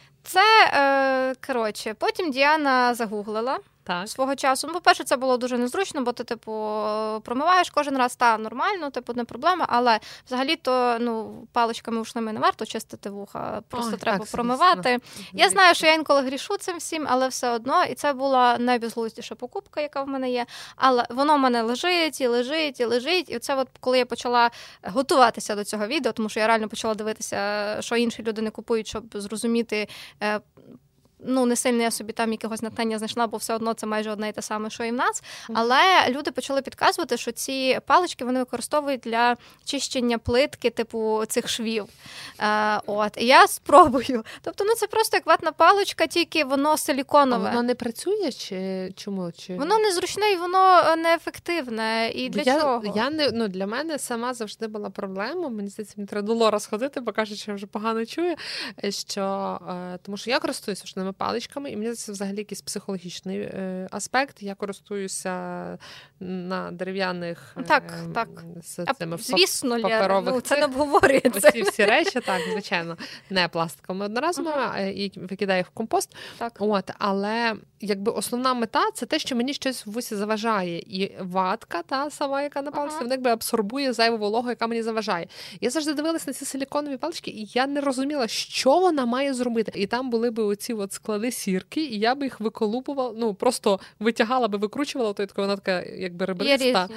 Це, потім Діана загуглила свого часу. По-перше, це було дуже незручно, бо ти, промиваєш кожен раз, нормально, не проблема, але взагалі-то, паличками ушними не варто чистити вуха, просто треба промивати. Я знаю, що я інколи грішу цим всім, але все одно, і це була найбезглуздіша покупка, яка в мене є, але воно в мене лежить, і це коли я почала готуватися до цього відео, тому що я реально почала дивитися, що інші люди не купують, щоб зрозуміти, не сильно я собі там якогось натхнення знайшла, бо все одно це майже одне і те саме, що і в нас. Але люди почали підказувати, що ці палички вони використовують для чищення плитки, цих швів. І я спробую. Тобто, це просто як ватна паличка, тільки воно силіконове. А воно не працює чи чому? Воно незручне і воно неефективне. І для чого? Для мене сама завжди була проблема. Мені здається, мені треба до Лора сходити, бо каже, що я вже погано чую. Тому що я користуюся вушними паличками, і мені це взагалі якийсь психологічний аспект. Я користуюся на дерев'яних звісно, паперових це не обговорюється. Оці всі речі, так, звичайно, не пластиковими одноразовими, і викидаю їх в компост. Але основна мета – це те, що мені щось в вусі заважає. І ватка, та сама, яка на паличці, вона абсорбує зайву вологу, яка мені заважає. Я завжди дивилась на ці силіконові палички, і я не розуміла, що вона має зробити. І там були б оці склади сірки, і я б їх виколупувала, просто витягала би, викручувала, вона така, якби ребриста.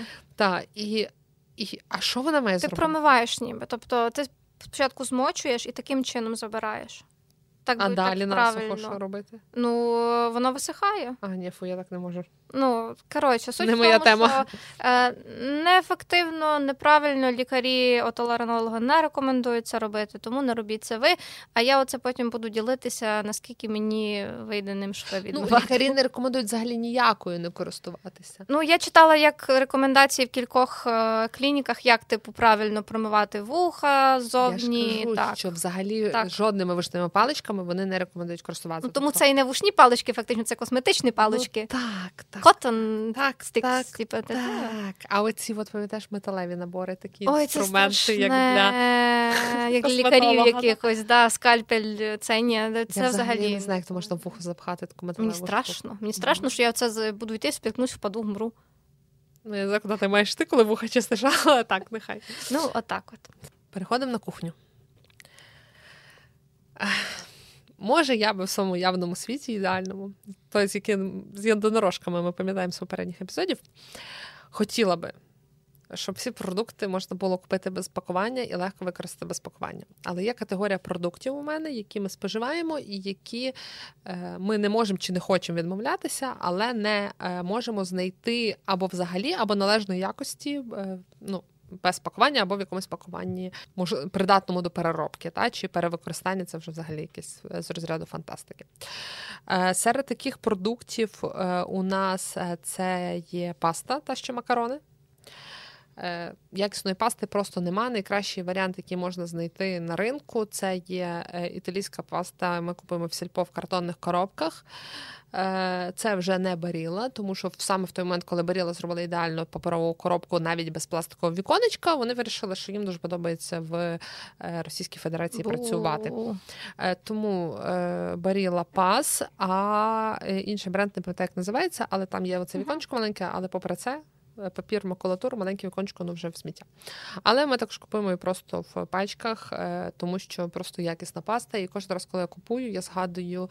А що вона має зробити? Ти промиваєш ніби. Тобто ти спочатку змочуєш і таким чином забираєш. А далі насухо що робити? Воно висихає. Я так не можу. Суть не в моя тому, тема. Що неефективно, неправильно лікарі отоларинолога не рекомендують це робити, тому не робіть це ви. А я потім буду ділитися, наскільки мені вийде ним швидко відмивати. Лікарі не рекомендують взагалі ніякою не користуватися. Я читала як рекомендації в кількох клініках, як правильно промивати вуха ззовні. Я ж кажу, що взагалі жодними вушними паличками вони не рекомендують користуватися. Тому це і не вушні палички, фактично, це косметичні палички. Так. Cotton Так, Sticks. так, Типу, так. А оці, от пам'ятаєш, металеві набори, такі Ой, інструменти, це як для як косметолога, лікарів да? якихось, да, скальпель, це ні, це Я взагалі. не знаю, як то можна в вухо запхати таку металеву Мені страшно. Мені страшно, що я це буду йти, спіткнусь, впаду, вмру. Ну, я знаю, куди ти маєш ти, коли вуха чистиш, але так, нехай. Ну, отак от. Переходимо на кухню. Може, я би в своєму явному світі ідеальному, той, з єдинорожками ми пам'ятаємо з попередніх епізодів, хотіла би, щоб всі продукти можна було купити без пакування і легко використати без пакування. Але є категорія продуктів у мене, які ми споживаємо і які ми не можемо чи не хочемо відмовлятися, але не можемо знайти або взагалі, або належної якості, без пакування або в якомусь пакуванні придатному до переробки, чи перевикористання, це вже взагалі якесь з розряду фантастики. Серед таких продуктів у нас це є паста, та що макарони. Якісної пасти просто нема. Найкращий варіант, який можна знайти на ринку, це є італійська паста, ми купуємо в сільпо в картонних коробках. Це вже не Барілла, тому що саме в той момент, коли Барілла зробила ідеальну паперову коробку навіть без пластикового віконечка, вони вирішили, що їм дуже подобається в Російській Федерації працювати. Тому Барілла пас, а інший бренд, не пам'ятаю, як називається, але там є оце віконечко маленьке, але попри це папір, макулатуру, маленьке віконечко, вже в сміття. Але ми також купуємо і просто в пачках, тому що просто якісна паста. І кожен раз, коли я купую, я згадую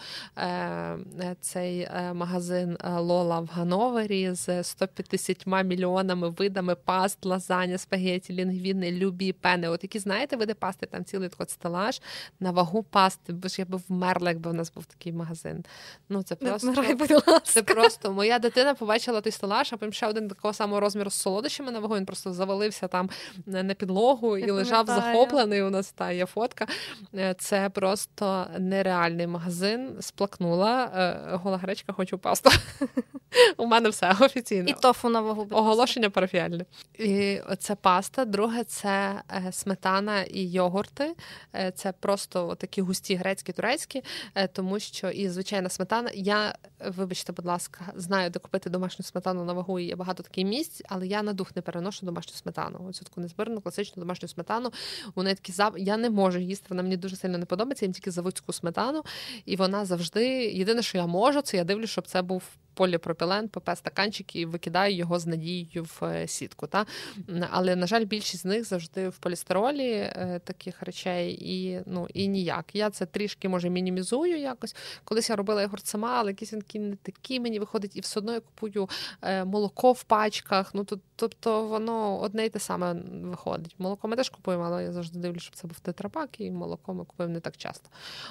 цей магазин Лола в Ганновері з 150 мільйонами видами паст, лазаня, спагеті, лінгвіни, любі, пени. От які, знаєте, види пасти, там цілий такий стелаж на вагу пасти. Бо ж я би вмерла, якби в нас був такий магазин. Це просто... Вмирай, будь ласка. Це просто... Моя дитина побачила той стелаж, а потім ще один такого самого розміру з солодощами на вагу, він просто завалився там на підлогу і лежав захоплений. У нас є фотка. Це просто нереальний магазин. Сплакнула. Гола гречка, хочу пасту. У мене все офіційно. І тофу на вагу. Оголошення парафіальне. І це паста. Друге, це сметана і йогурти. Це просто такі густі грецькі, турецькі, тому що і звичайна сметана. Я, вибачте, будь ласка, знаю, де купити домашню сметану на вагу, і є багато таких місць, але я на дух не переношу домашню сметану. Оцю таку незбирану, класичну домашню сметану. Вони такі я не можу їсти, вона мені дуже сильно не подобається, їм тільки заводську сметану, і вона завжди, єдине, що я можу, це я дивлюсь, щоб це був поліпропілен, ПП-стаканчик і викидаю його з надією в сітку. Але, на жаль, більшість з них завжди в полістиролі таких речей і ніяк. Я це трішки, може, мінімізую якось. Колись я робила йогурт сама, але якісь не такі мені виходить, і все одно я купую молоко в пачках. Тобто воно одне й те саме виходить. Молоко ми теж купуємо, але я завжди дивлюся, щоб це був тетрапак, і молоко ми купуємо не так часто.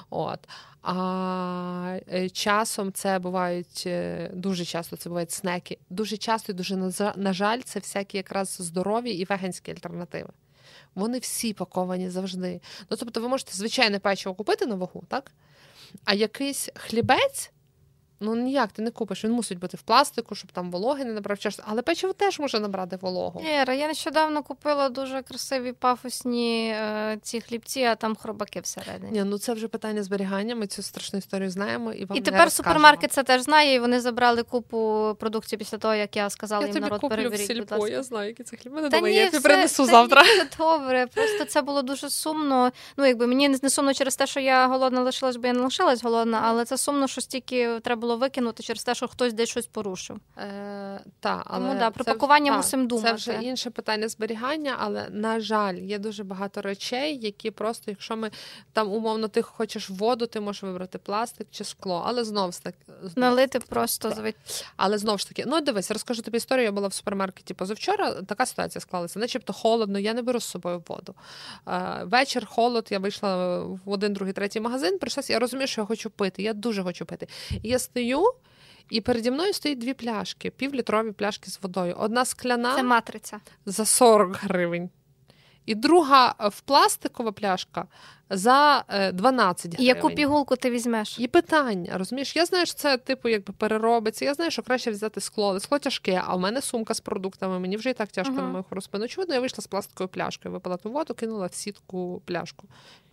А часом це бувають, дуже часто це бувають снеки. Дуже часто і дуже, на жаль, це всякі якраз здорові і веганські альтернативи. Вони всі паковані завжди. Тобто ви можете звичайне печиво купити на вагу, так? А якийсь хлібець, ніяк ти не купиш. Він мусить бути в пластику, щоб там вологи не набрав часу. Але печиво теж може набрати вологу. Іра, я нещодавно купила дуже красиві пафосні ці хлібці, а там хробаки всередині. Ні, це вже питання зберігання. Ми цю страшну історію знаємо і вам і не тепер супермаркет це теж знає, і вони забрали купу продукції після того, як я сказала їм, народ, перевіріть, будь ласка. Я знаю, які це хліби. Я тобі принесу завтра. Добре, просто це було дуже сумно. Мені не сумно через те, що я голодна лишилась, бо я не лишилась голодна, але це сумно, що стільки треба було викинути через те, що хтось десь щось порушив. Але про пакування мусимо думати. Це вже інше питання зберігання, але, на жаль, є дуже багато речей, які просто, якщо ми там, умовно, ти хочеш воду, ти можеш вибрати пластик чи скло, але знову ж таки... Налити просто... Але знову ж таки, дивись, розкажу тобі історію, я була в супермаркеті позавчора, така ситуація склалася, начебто холодно, я не беру з собою воду. Вечір, холод, я вийшла в 1, 2, 3 магазин, прийшлася, я розумію, що я хочу пити, я дуже хочу пити. І я стою, і переді мною стоїть 2 пляшки, півлітрові пляшки з водою. Одна скляна. Це матриця. За 40 гривень. І друга пластикова пляшка за 12 гривень. І яку пігулку ти візьмеш? І питання, розумієш? Я знаю, що це, переробиться. Я знаю, що краще взяти скло. Але скло тяжке, а в мене сумка з продуктами. Мені вже і так тяжко на мою хвору спину. Очевидно, я вийшла з пластиковою пляшкою, випила ту воду, кинула в сітку пляшку.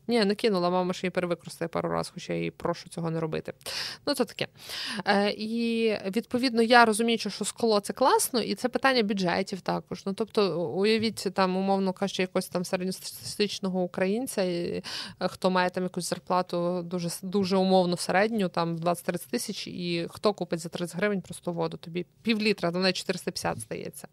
Ні, не кинула, мама ще її перевикористає пару разів, хоча я її прошу цього не робити. Ну, це таке. І, відповідно, я розумію, що скло – це класно, і це питання бюджетів також. Ну, тобто, уявіть, там, умовно кажучи, якогось там середньостатистичного українця, хто має там якусь зарплату дуже, дуже умовно середню, там 20-30 тисяч, і хто купить за 30 гривень просто воду? Тобі пів-літра, до неї 450 здається.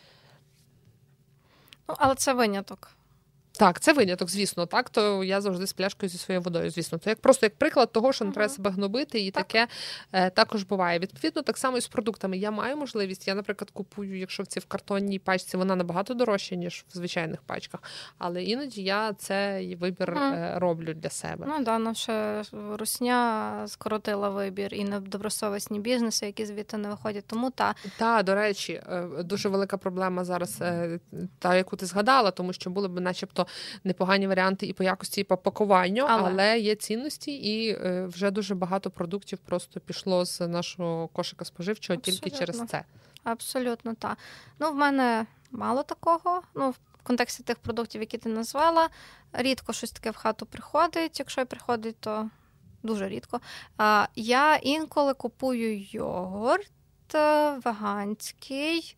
Ну, але це виняток. Так, це виняток, звісно, так, то я завжди з пляшкою зі своєю водою, звісно. Це просто як приклад того, що не треба себе гнобити, і таке також буває. Відповідно, так само і з продуктами. Я маю можливість, я, наприклад, купую, якщо в картонній пачці, вона набагато дорожча, ніж в звичайних пачках, але іноді я цей вибір роблю для себе. Ну, да, наша русня скоротила вибір і недобросовісні бізнеси, які звідти не виходять, тому Так, до речі, дуже велика проблема зараз, та, яку ти згадала, тому що були б начебто непогані варіанти і по якості, і по пакуванню, але є цінності, і вже дуже багато продуктів просто пішло з нашого кошика споживчого тільки через це. Абсолютно, так. Ну, в мене мало такого. Ну, в контексті тих продуктів, які ти назвала, рідко щось таке в хату приходить. Якщо й приходить, то дуже рідко. Я інколи купую йогурт веганський,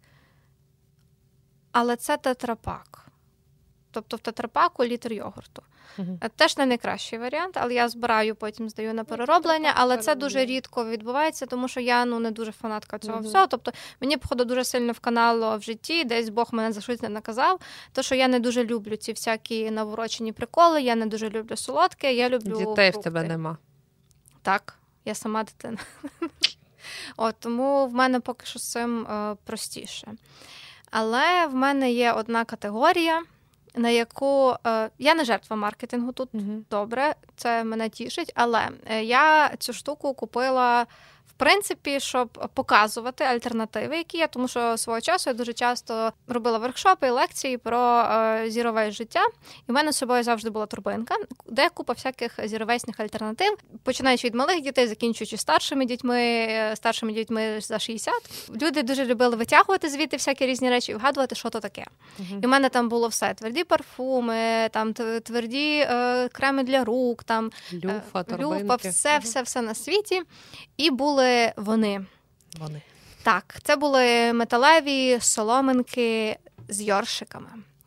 але це тетрапак. Тобто в тетрапаку літр йогурту. Теж не найкращий варіант, але я збираю, потім здаю на перероблення, але це дуже рідко відбувається, тому що я не дуже фанатка цього всього. Тобто мені, походу, дуже сильно вканало в житті, десь Бог мене за щось не наказав, то що я не дуже люблю ці всякі наворочені приколи, я не дуже люблю солодке, я люблю дітей фрукти. В тебе нема. Так, я сама дитина. Тому в мене поки що з цим простіше. Але в мене є одна категорія, на яку я не жертва маркетингу тут, добре, це мене тішить, але я цю штуку купила, в принципі, щоб показувати альтернативи, які є, тому що свого часу я дуже часто робила воркшопи, лекції про зірове життя, і в мене з собою завжди була торбинка, де купа всяких зіровесних альтернатив, починаючи від малих дітей, закінчуючи старшими дітьми за 60. Люди дуже любили витягувати звідти всякі різні речі і вгадувати, що то таке. І в мене там було все: тверді парфуми, там тверді креми для рук, там люфа, все на світі. І були вони. Так, це були металеві соломинки з йоршиками.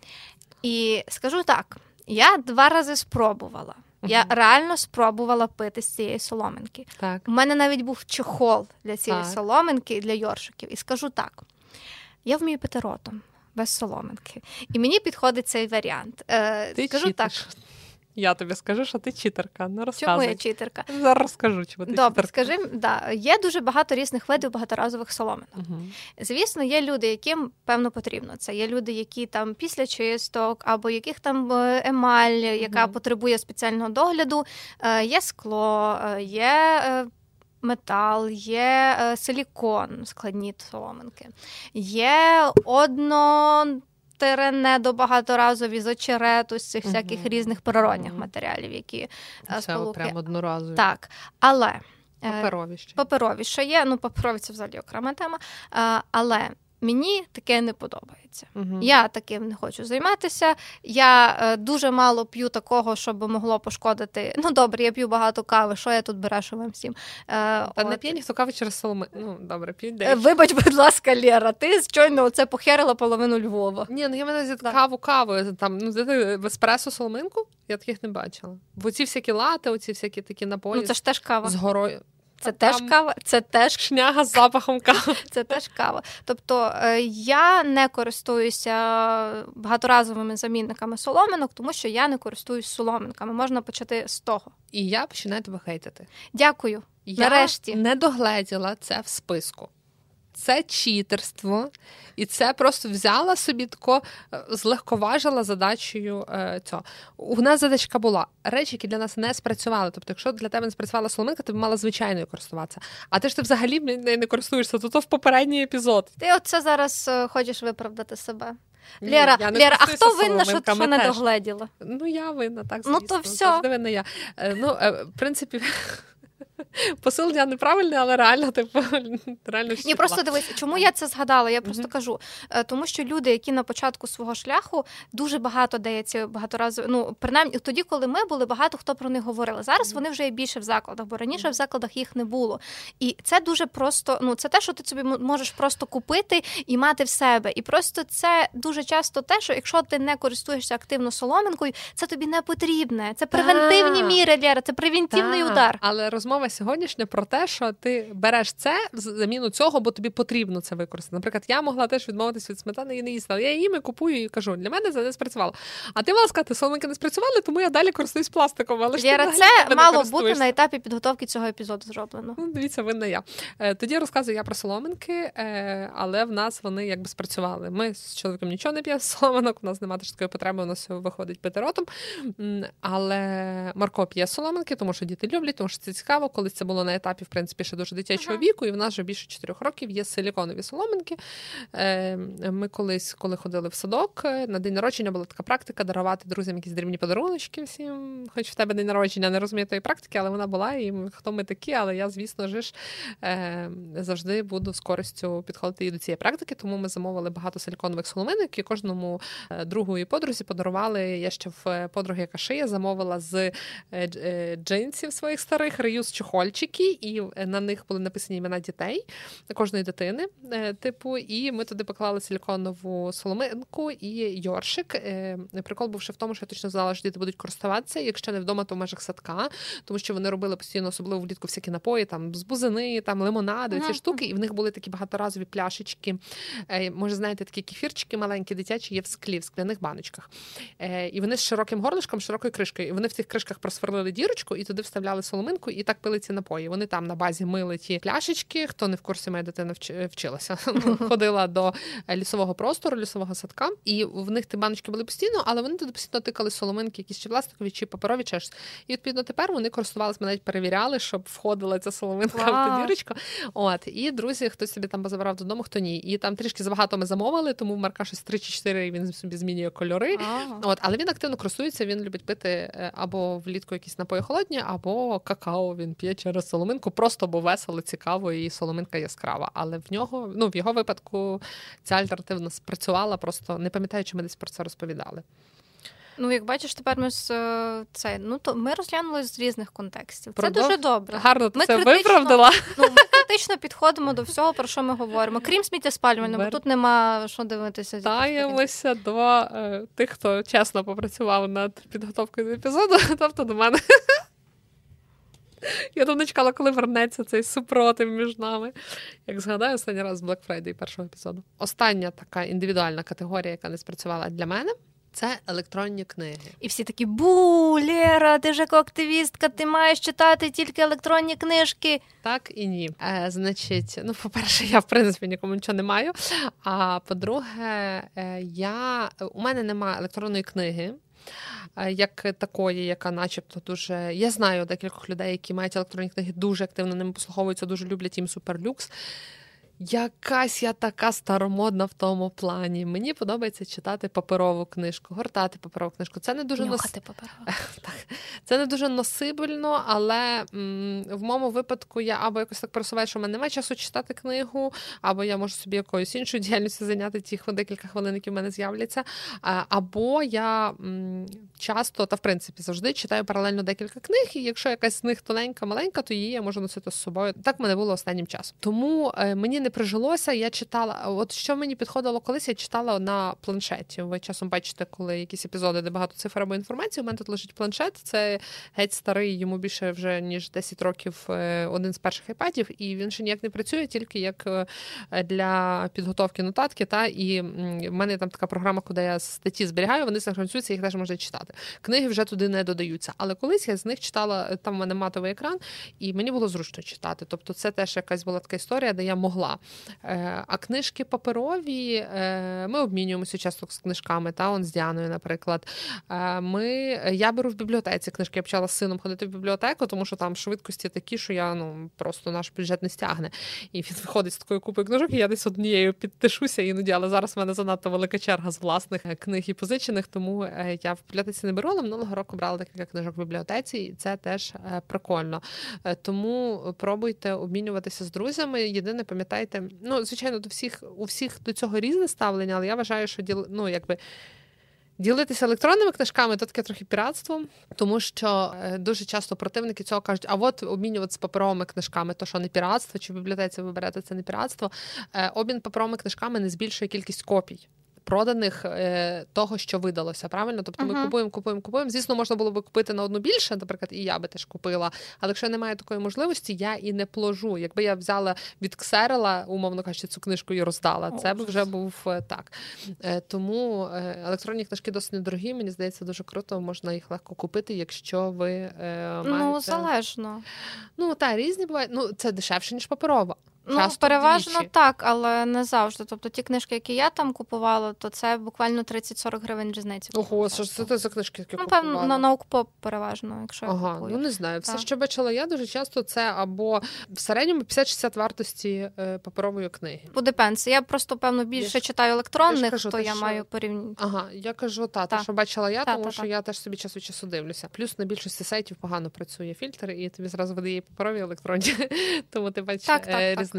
І скажу так, я 2 рази спробувала. Я реально спробувала пити з цієї соломинки. Так. У мене навіть був чохол для цієї соломинки, для йоршиків. І скажу так, я вмію пити ротом, без соломинки. І мені підходить цей варіант. Ти скажу так. Я тобі скажу, що ти читерка. Ну, розказуй. Чому я читерка? Зараз розкажу, чому ти читерка. Добре, скажи, є дуже багато різних видів багаторазових соломинок. Звісно, є люди, яким, певно, потрібно це. Є люди, які там після чисток, або яких там емаль, яка потребує спеціального догляду. Є скло, є метал, є силікон, складні соломинки. Є до багаторазові з очерету, з цих всяких різних природних матеріалів, які сполуки. Це прямо одноразові. Так, але паперові ще є, паперові це взагалі окрема тема, але мені таке не подобається. Я таким не хочу займатися. Я дуже мало п'ю такого, щоб могло пошкодити. Ну, добре, я п'ю багато кави, що я тут берешу вам всім? Не п'є ніхто кави через соломи. Ну, добре, п'ють деякі. Вибач, будь ласка, Лєра, ти щойно оце похерила половину Львова. Ні, я мене каву, там, в еспресо соломинку, я таких не бачила. Бо ці всякі лати, оці всякі такі напої. Ну, це ж теж кава. З горою. Це теж кава, це теж шняга з запахом кави. Це теж кава. Тобто я не користуюся багаторазовими замінниками соломинок, тому що я не користуюсь соломинками. Можна почати з того. І я починаю тебе хейтити. Дякую. Нарешті. Я не догледіла це в списку. Це читерство, і це просто взяла собі тако, злегковажила задачею цього. У нас задачка була, речі, які для нас не спрацювали. Тобто, якщо для тебе не спрацювала соломинка, ти б мала звичайною користуватися. А ти взагалі не користуєшся, то в попередній епізод. Ти оце зараз хочеш виправдати себе. Лєра, а хто винна, що не догледіла? Ну, я винна, так, звісно. Ну, то все. Винна я. В принципі... Посил я неправильний, але реально, реально Ні, просто дивись, чому я це згадала? Я просто кажу, тому що люди, які на початку свого шляху, дуже багато дається, багаторазово, принаймні тоді, коли ми були, багато хто про них говорили. Зараз вони вже є більше в закладах, бо раніше в закладах їх не було. І це дуже просто, це те, що ти собі можеш просто купити і мати в себе. І просто це дуже часто те, що якщо ти не користуєшся активно соломинкою, це тобі не потрібне. Це превентивні міри, Лєра, це превентивний удар. Але розмова сьогоднішня про те, що ти береш це в заміну цього, бо тобі потрібно це використати. Наприклад, я могла теж відмовитися від сметани і не їсти, але я їм і купую і кажу, для мене це не спрацювало. А ти мала сказати, соломинки не спрацювали, тому я далі користуюсь пластиком. Але Лєра, це мало бути на етапі підготовки цього епізоду зроблено. Дивіться, винна я. Тоді розказую я про соломинки, але в нас вони якби спрацювали. Ми з чоловіком нічого не п'ємо з соломинок, у нас немає такої потреби, у нас виходить пити ротом. Але Марко п'є соломинки, тому що діти люблять, тому що це цікаво. Колись це було на етапі, в принципі, ще дуже дитячого віку, і в нас вже більше 4 років є силіконові соломинки. Ми колись, коли ходили в садок, на день народження була така практика дарувати друзям якісь дрібні подаруночки всім. Хоч в тебе день народження не розумію тої практики, але вона була, і хто ми такі, але я, звісно ж, завжди буду з користю підходити і до цієї практики, тому ми замовили багато силіконових соломинок, і кожному другу і подрузі подарували, я ще в подруги, яка шиє, замовила з джинсів своїх старих, реюз чохольчики, і на них були написані імена дітей, кожної дитини, і ми туди поклали силіконову соломинку і йоршик. Прикол був ще в тому, що я точно знала, що діти будуть користуватися, якщо не вдома, то в межах садка, тому що вони робили постійно, особливо влітку, всякі напої, там, з бузини, там, лимонади, ці штуки, і в них були такі багаторазові пляшечки. Може, знаєте, такі кефірчики маленькі, дитячі, є в склі, в скляних баночках. І вони з широким горлишком, широкою кришкою. І вони в цих кришках просверлили дірочку, і туди вставляли соломинку, і так пили ці напої. Вони там на базі мили ті пляшечки. Хто не в курсі, моя дитина вчилася. Ходила до лісового простору, лісового садка, і в них ті баночки були постійно, але вони туди постійно тикали соломинки, якісь чи пластикові, чи паперові, чи щось. І відповідно тепер вони користувалися, ми навіть перевіряли, щоб входила ця соломинка в ту дірочку. І друзі, хтось собі там позабирав додому, хто ні. І там трішки забагато ми замовили, тому в Марка щось 3 чи 4, він собі змінює кольори. Але він активно користується, він любить пити або влітку якісь напої холодні, або какао він п'є через соломинку, просто бо весело, цікаво, і соломинка яскрава. Але в його випадку ця альтернативна спрацювала, просто не пам'ятаю, чи ми десь про це розповідали. Як бачиш, тепер ми розглянули з різних контекстів. Це дуже добре. Гарно ти це виправдала. Ми критично підходимо до всього, про що ми говоримо. Крім сміттєспалювального, бо тут нема що дивитися. Вертаємося до тих, хто чесно попрацював над підготовкою до епізоду, тобто до мене. Я давно чекала, коли вернеться цей супротив між нами. Як згадаю, останній раз з Black Friday першого епізоду. Остання така індивідуальна категорія, яка не спрацювала для мене, це електронні книги. І всі такі, Лєра, ти ж екоактивістка, ти маєш читати тільки електронні книжки. Так і ні. Значить, по-перше, я, в принципі, нікому нічого не маю. А по-друге, у мене немає електронної книги, як такої, яка начебто дуже... Я знаю декількох людей, які мають електронні книги, дуже активно ними послуговуються, дуже люблять їм суперлюкс. Якась я така старомодна в тому плані. Мені подобається читати паперову книжку, гортати паперову книжку. Це не дуже Це не дуже носибельно, але в моєму випадку я або якось так пересуваю, що в мене немає часу читати книгу, або я можу собі якоюсь іншою діяльністю зайняти ті декілька хвилин, які в мене з'являться, або я часто, та в принципі завжди читаю паралельно декілька книг, і якщо якась з них тоненька, маленька, то її я можу носити з собою. Так в мене було останнім часом. Тому мені не прижилося, я читала, от що мені підходило колись, я читала на планшеті. Ви часом бачите, коли якісь епізоди, де багато цифр або інформації, у мене тут лежить планшет, це геть старий, йому більше вже ніж 10 років, один з перших айпадів, і він ще ніяк не працює, тільки як для підготовки нотатки, і в мене там така програма, куди я статті зберігаю, вони синхронізуються, їх теж можна читати. Книги вже туди не додаються, але колись я з них читала, там в мене матовий екран, і мені було зручно читати, тобто це теж якась була така історія, де я могла купувала. А книжки паперові, ми обмінюємося часто з книжками, з Діаною, наприклад. Я беру в бібліотеці книжки, я почала з сином ходити в бібліотеку, тому що там швидкості такі, що я просто наш бюджет не стягне. І він виходить з такою купою книжок, і я десь однією підтишуся іноді, але зараз в мене занадто велика черга з власних книг і позичених, тому я в бібліотеці не беру, але минулого року брала декілька книжок в бібліотеці, і це теж прикольно. Тому пробуйте обмінюватися з друзями. Єдине, пам'ятайте, звичайно, у всіх до цього різне ставлення, але я вважаю, що ділитися електронними книжками – то таке трохи піратство, тому що дуже часто противники цього кажуть, а от обмінюватися паперовими книжками, то що не піратство, чи в бібліотеці ви берете, це не піратство. Обмін паперовими книжками не збільшує кількість копій проданих того, що видалося, правильно? Тобто ми купуємо. Звісно, можна було би купити на одну більше, наприклад, і я би теж купила, але якщо немає такої можливості, я і не пложу. Якби я взяла від ксерила, умовно кажучи, цю книжку і роздала, це б вже був так. Тому електронні книжки досить недорогі, мені здається, дуже круто, можна їх легко купити, якщо ви маєте... залежно. Різні бувають. Це дешевше, ніж паперова. Переважно так, але не завжди. Тобто ті книжки, які я там купувала, то це буквально 30-40 гривень різниці. Ого, що це за книжки, які купувала? Певно, на Укпоп переважно, якщо я купую. Не знаю. Все, що бачила я, дуже часто це або в середньому 50-60 вартості паперової книги. Подепенс. Я просто, певно, більше читаю електронних, то я маю порівняти. Я кажу, те, що бачила я, тому що я теж собі час від часу дивлюся. Плюс на більшості сайтів погано працює фільтр, і тобі зразу видає паперові, електронні. Тому ти бачиш різницю.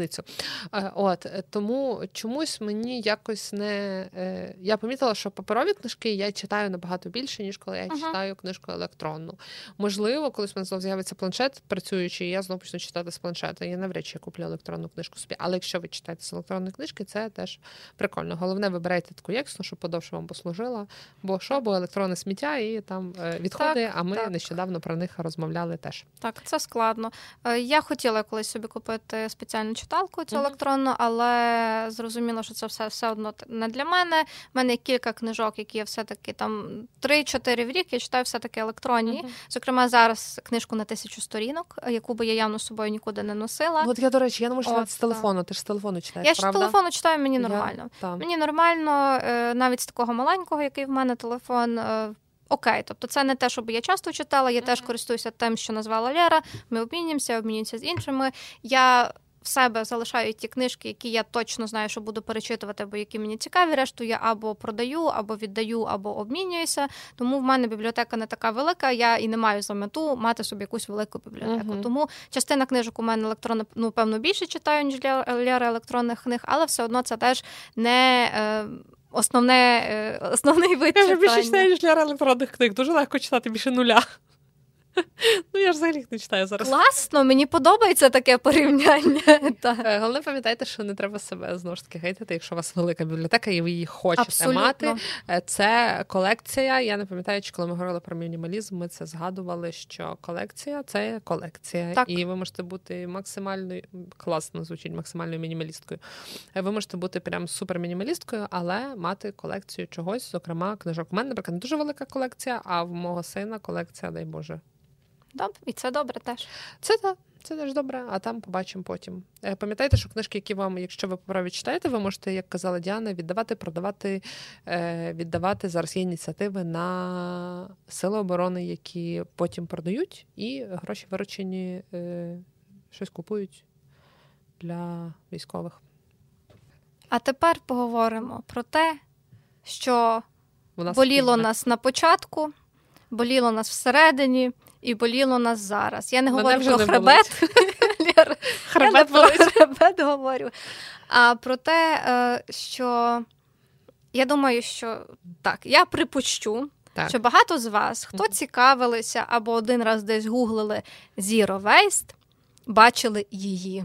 Тому чомусь мені якось не... Я помітила, що паперові книжки я читаю набагато більше, ніж коли я читаю книжку електронну. Можливо, колись в мене знову з'явиться планшет працюючий, і я знову почну читати з планшета. Я навряд чи куплю електронну книжку собі. Але якщо ви читаєте з електронної книжки, це теж прикольно. Головне, вибирайте таку якісну, щоб подовше вам послужила. Бо електронне сміття і там відходи, а ми нещодавно про них розмовляли теж. Так, це складно. Я хотіла колись собі купити спеціальну читалку цю електронну, але зрозуміло, що це все одно не для мене. У мене є кілька книжок, які я все-таки там 3-4 в рік, я читаю все-таки електронні. Зокрема, зараз книжку на 1000 сторінок, яку би я явно з собою нікуди не носила. От я, до речі, я не можу читати з телефону. Ти ж з телефону читаєш, правда? Я ж з телефону читаю, мені нормально. Мені нормально, навіть з такого маленького, який в мене телефон, окей, тобто це не те, щоб я часто читала, я теж користуюся тим, що назвала Лера, ми обмінюємося з іншими. Я в себе залишаю ті книжки, які я точно знаю, що буду перечитувати, або які мені цікаві, решту я або продаю, або віддаю, або обмінююся. Тому в мене бібліотека не така велика, я і не маю за мету мати собі якусь велику бібліотеку. Тому частина книжок у мене електронна, певно, більше читаю, ніж Лера електронних книг, але все одно це теж не... Основний вид читання. Я вже більше читаю, ніж Лера електронних книг. Дуже легко читати, більше нуля. Я ж взагалі не читаю зараз. Класно, мені подобається таке порівняння. Головне, пам'ятайте, що не треба себе, знову ж таки, гейтити, якщо у вас велика бібліотека і ви її хочете мати. Це колекція. Я не пам'ятаю, чи коли ми говорили про мінімалізм, ми це згадували, що колекція – це колекція. Так. І ви можете бути максимальною, класно звучить, максимальною мінімалісткою. Ви можете бути прям супер-мінімалісткою, але мати колекцію чогось, зокрема, книжок. У мене, наприклад, не дуже велика колекція, а в мого сина колекція, дай Боже. Добре, і це добре теж. Це теж добре, а там побачимо потім. Пам'ятайте, що книжки, які вам, якщо ви по-праві читаєте, ви можете, як казала Діана, віддавати, продавати, віддавати. Зараз є ініціативи на сили оборони, які потім продають, і гроші виручені щось купують для військових. А тепер поговоримо про те, що боліло нас на початку, боліло нас всередині, і боліло нас зараз. Я не говорю про хребет. Хребет говорю. А про те, що я думаю, що так, я припущу, що багато з вас, хто цікавилися або один раз десь гуглили Zero Waste, бачили її.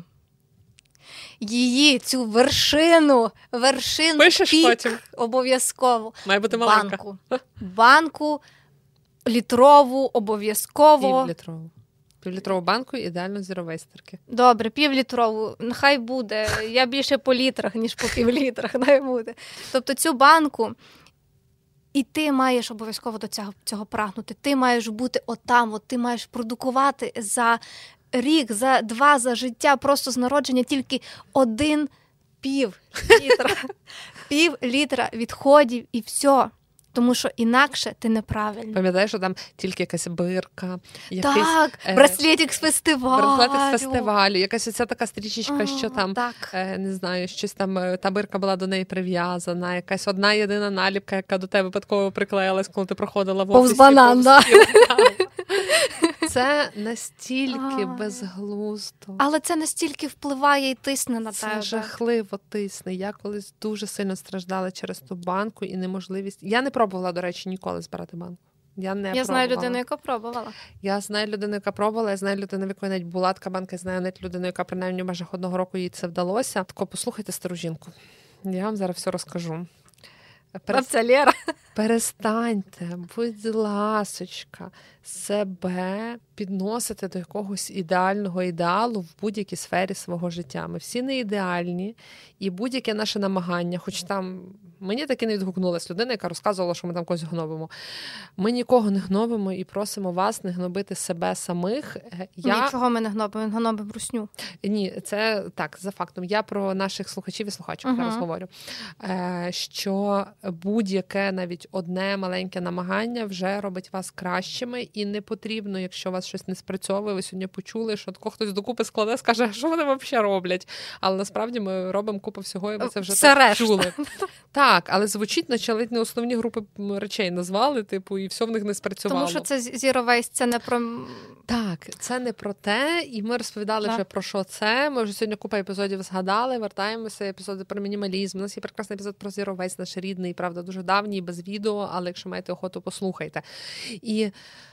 Цю вершину пік потім. Обов'язково. Має бути маленька. Банку літрову, обов'язково. Півлітрову банку ідеально зіровейстерки. Добре, півлітрову. Нехай буде. Я більше по літрах, ніж по півлітрах. Нехай буде. Тобто цю банку, і ти маєш обов'язково до цього прагнути. Ти маєш бути отам, ти маєш продукувати за рік, за 2, за життя, просто з народження тільки 1 пів літра відходів і все. Тому що інакше ти неправильно. Пам'ятаєш, що там тільки якась бирка, якийсь... Так, браслетик з фестивалю. Якась оця така стрічечка, що там, не знаю, щось там, та бирка була до неї прив'язана, якась одна єдина наліпка, яка до тебе випадково приклеїлась, коли ти проходила в офісі. Повз банан, да. Це настільки безглуздо. Але це настільки впливає і тисне на тебе. Це жахливо тисне. Я колись дуже сильно страждала через ту банку і неможливість. Я не пробувала, до речі, ніколи збирати банку. Я знаю людину, яка пробувала. Я знаю людину, яка пробувала, я знаю людину, в якої навіть була така банка, я знаю навіть людину, яка принаймні в межах 1 року їй це вдалося. Тако, послухайте стару жінку. Я вам зараз все розкажу. Це Лєра. Перестаньте, будь ласочка, себе підносити до якогось ідеального ідеалу в будь-якій сфері свого життя. Ми всі не ідеальні, і будь-яке наше намагання, хоч там мені таки не відгукнулась людина, яка розказувала, що ми там когось гнобимо. Ми нікого не гнобимо і просимо вас не гнобити себе самих. Нічого ми не гнобимо, він гнобив русню. Ні, це так, за фактом. Я про наших слухачів і слухачок зараз говорю. Що будь-яке навіть одне маленьке намагання вже робить вас кращими, і не потрібно, якщо у вас щось не спрацьовує, ви сьогодні почули, що хтось докупи складе, скаже, що вони взагалі роблять. Але насправді ми робимо купу всього, і ви це вже так чули. Так, але звучить, наче ледь не основні групи речей назвали, типу, і все в них не спрацювало. Тому що це Zero Waste, це не про... Так, це не про те, і ми розповідали вже про що це. Ми вже сьогодні купа епізодів згадали, вертаємося, епізоди про мінімалізм. У нас є прекрасний епізод про Zero Waste, наш рідний, правда, дуже давній, без відео, але якщо маєте охоту, послухайте. І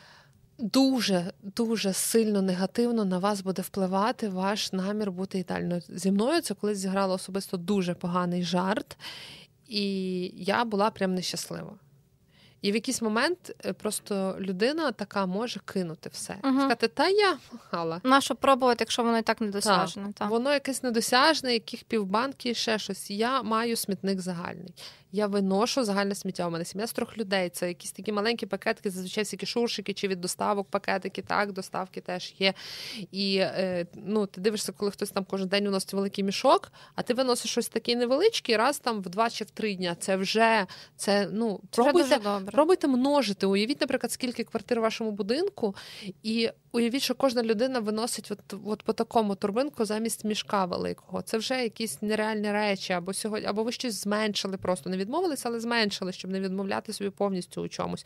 дуже сильно негативно на вас буде впливати ваш намір бути ідеальною. Зі мною це колись зіграло особисто дуже поганий жарт, і я була прям нещаслива. І в якийсь момент просто людина така може кинути все. Сказати, та я махала. Нащо пробувати, якщо воно і так недосяжне? Так. Воно якесь недосяжне, яких півбанки, ще щось. Я маю смітник загальний. Я виношу загальне сміття. У мене сім'я з 3 людей. Це якісь такі маленькі пакетики, зазвичай всякі шуршики, чи від доставок пакетики. Так, доставки теж є. І ти дивишся, коли хтось там кожен день уносить великий мішок, а ти виносиш щось такий невеличкий, раз там в 2 чи в 3 дня. Це вже, пробуйте множити. Уявіть, наприклад, скільки квартир в вашому будинку, і уявіть, що кожна людина виносить от по такому торбинку замість мішка великого. Це вже якісь нереальні речі, або ви щось зменшили просто. Не відмовилися, але зменшили, щоб не відмовляти собі повністю у чомусь.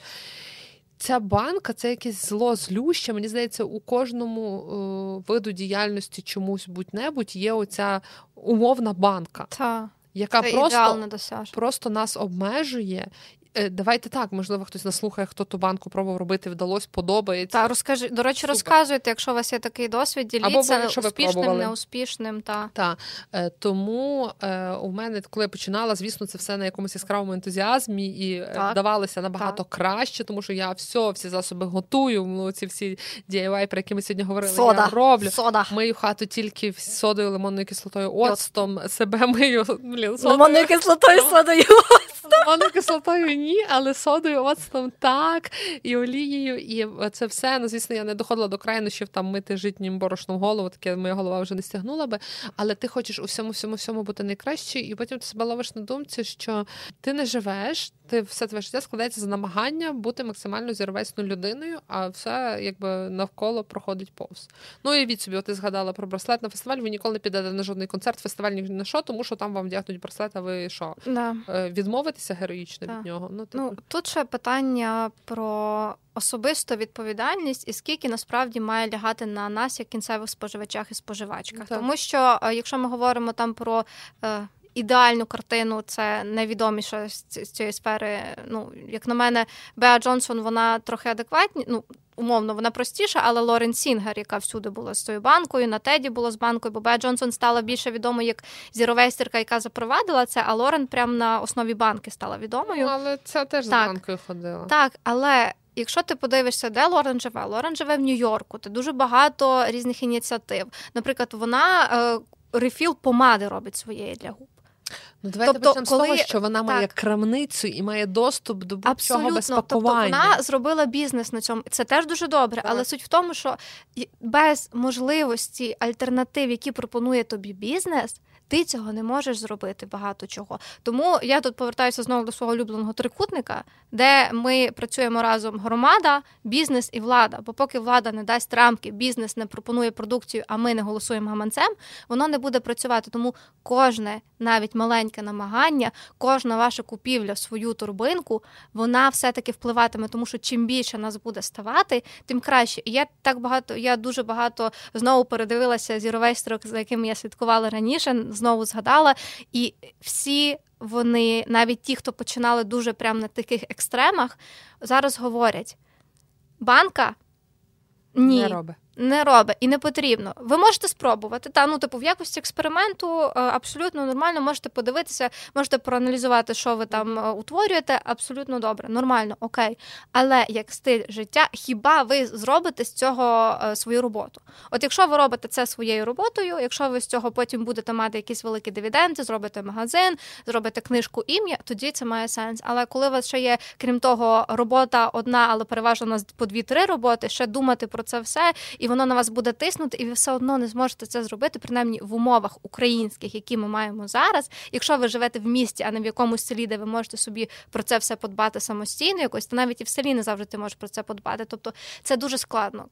Ця банка – це якесь зло злюще. Мені здається, у кожному виду діяльності чомусь будь-небудь є оця умовна банка, яка просто нас обмежує. Давайте так, можливо, хтось наслухає, хто ту банку пробував робити, вдалося, подобається. Так, розкажи. До речі, розказуйте, якщо у вас є такий досвід, діліться успішним, неуспішним. Так. Тому у мене, коли я починала, звісно, це все на якомусь яскравому ентузіазмі і вдавалося набагато краще, тому що я всі засоби готую, ці всі DIY, про які ми сьогодні говорили, я роблю. Мию хату тільки содою, лимонною кислотою, оцтом, себе мию. Лимонною кислотою, содою, лимонною кислотою ні, але содою, оцтом так, і олією, і це все. Звісно, я не доходила до крайнощів там мити житнім борошном голову, таке моя голова вже не стягнула би, але ти хочеш у всьому бути найкращий, і потім ти себе ловиш на думці, що ти не живеш, все твоє життя складається за намагання бути максимально зіровесною людиною, а все якби навколо проходить повз. Уявіть собі, ти згадала про браслет на фестиваль, ви ніколи не підете на жодний концерт, фестиваль ні на що, тому що там вам вдягнуть браслет, а ви що? Відмовитися героїчно від нього? Тут ще питання про особисту відповідальність і скільки насправді має лягати на нас, як кінцевих споживачах і споживачках. Тому що, якщо ми говоримо там про ідеальну картину, це найвідоміша з цієї сфери, як на мене, Беа Джонсон, вона трохи адекватні, умовно, вона простіша, але Лорен Сінгер, яка всюди була з цією банкою, на Теді була з банкою, бо Беа Джонсон стала більше відомою як зіровейстерка, яка запровадила це, а Лорен прямо на основі банки стала відомою. Але це теж з банкою ходила. Так, але якщо ти подивишся, де Лорен живе? Лорен живе в Нью-Йорку, це дуже багато різних ініціатив. Наприклад, вона рефіл помади робить своєї для губ. Давайте почнемо з того, що вона має крамницю і має доступ до будь-чого без пакування. Тобто вона зробила бізнес на цьому. Це теж дуже добре, але суть в тому, що без можливості альтернатив, які пропонує тобі бізнес, ти цього не можеш зробити багато чого. Тому я тут повертаюся знову до свого улюбленого трикутника, де ми працюємо разом громада, бізнес і влада. Бо поки влада не дасть рамки, бізнес не пропонує продукцію, а ми не голосуємо гаманцем, воно не буде працювати. Тому кожне, навіть маленьке намагання, кожна ваша купівля в свою турбинку, вона все-таки впливатиме, тому що чим більше нас буде ставати, тим краще. І я дуже багато знову передивилася зіровейстерок, за якими я слідкувала раніше, знову згадала, і всі вони, навіть ті, хто починали дуже прямо на таких екстремах, зараз говорять: банка? Ні. Не робить і не потрібно. Ви можете спробувати, в якості експерименту абсолютно нормально, можете подивитися, можете проаналізувати, що ви там утворюєте, абсолютно добре, нормально, окей. Але як стиль життя, хіба ви зробите з цього свою роботу? От якщо ви робите це своєю роботою, якщо ви з цього потім будете мати якісь великі дивіденди, зробите магазин, зробите книжку ім'я, тоді це має сенс. Але коли у вас ще є, крім того, робота одна, але переважно у нас по 2-3 роботи, ще думати про це все, і воно на вас буде тиснути, і ви все одно не зможете це зробити, принаймні в умовах українських, які ми маємо зараз. Якщо ви живете в місті, а не в якомусь селі, де ви можете собі про це все подбати самостійно якось, то навіть і в селі не завжди ти можеш про це подбати. Тобто це дуже складно.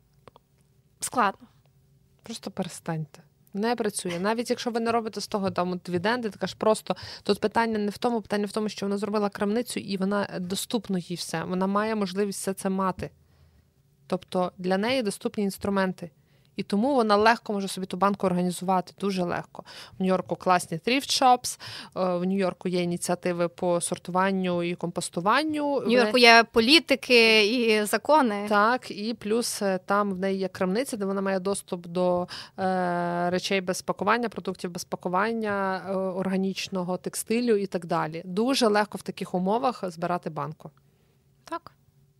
Просто перестаньте. Не працює. Навіть якщо ви не робите з того дивіденди, така ж просто, тут питання не в тому, питання в тому, що вона зробила крамницю і вона доступно їй все. Вона має можливість все це мати. Тобто для неї доступні інструменти. І тому вона легко може собі ту банку організувати, дуже легко. В Нью-Йорку класні thrift shops, в Нью-Йорку є ініціативи по сортуванню і компостуванню. В Нью-Йорку є політики і закони. Так, і плюс там в неї є крамниця, де вона має доступ до речей без пакування, продуктів без пакування, органічного текстилю і так далі. Дуже легко в таких умовах збирати банку. Так.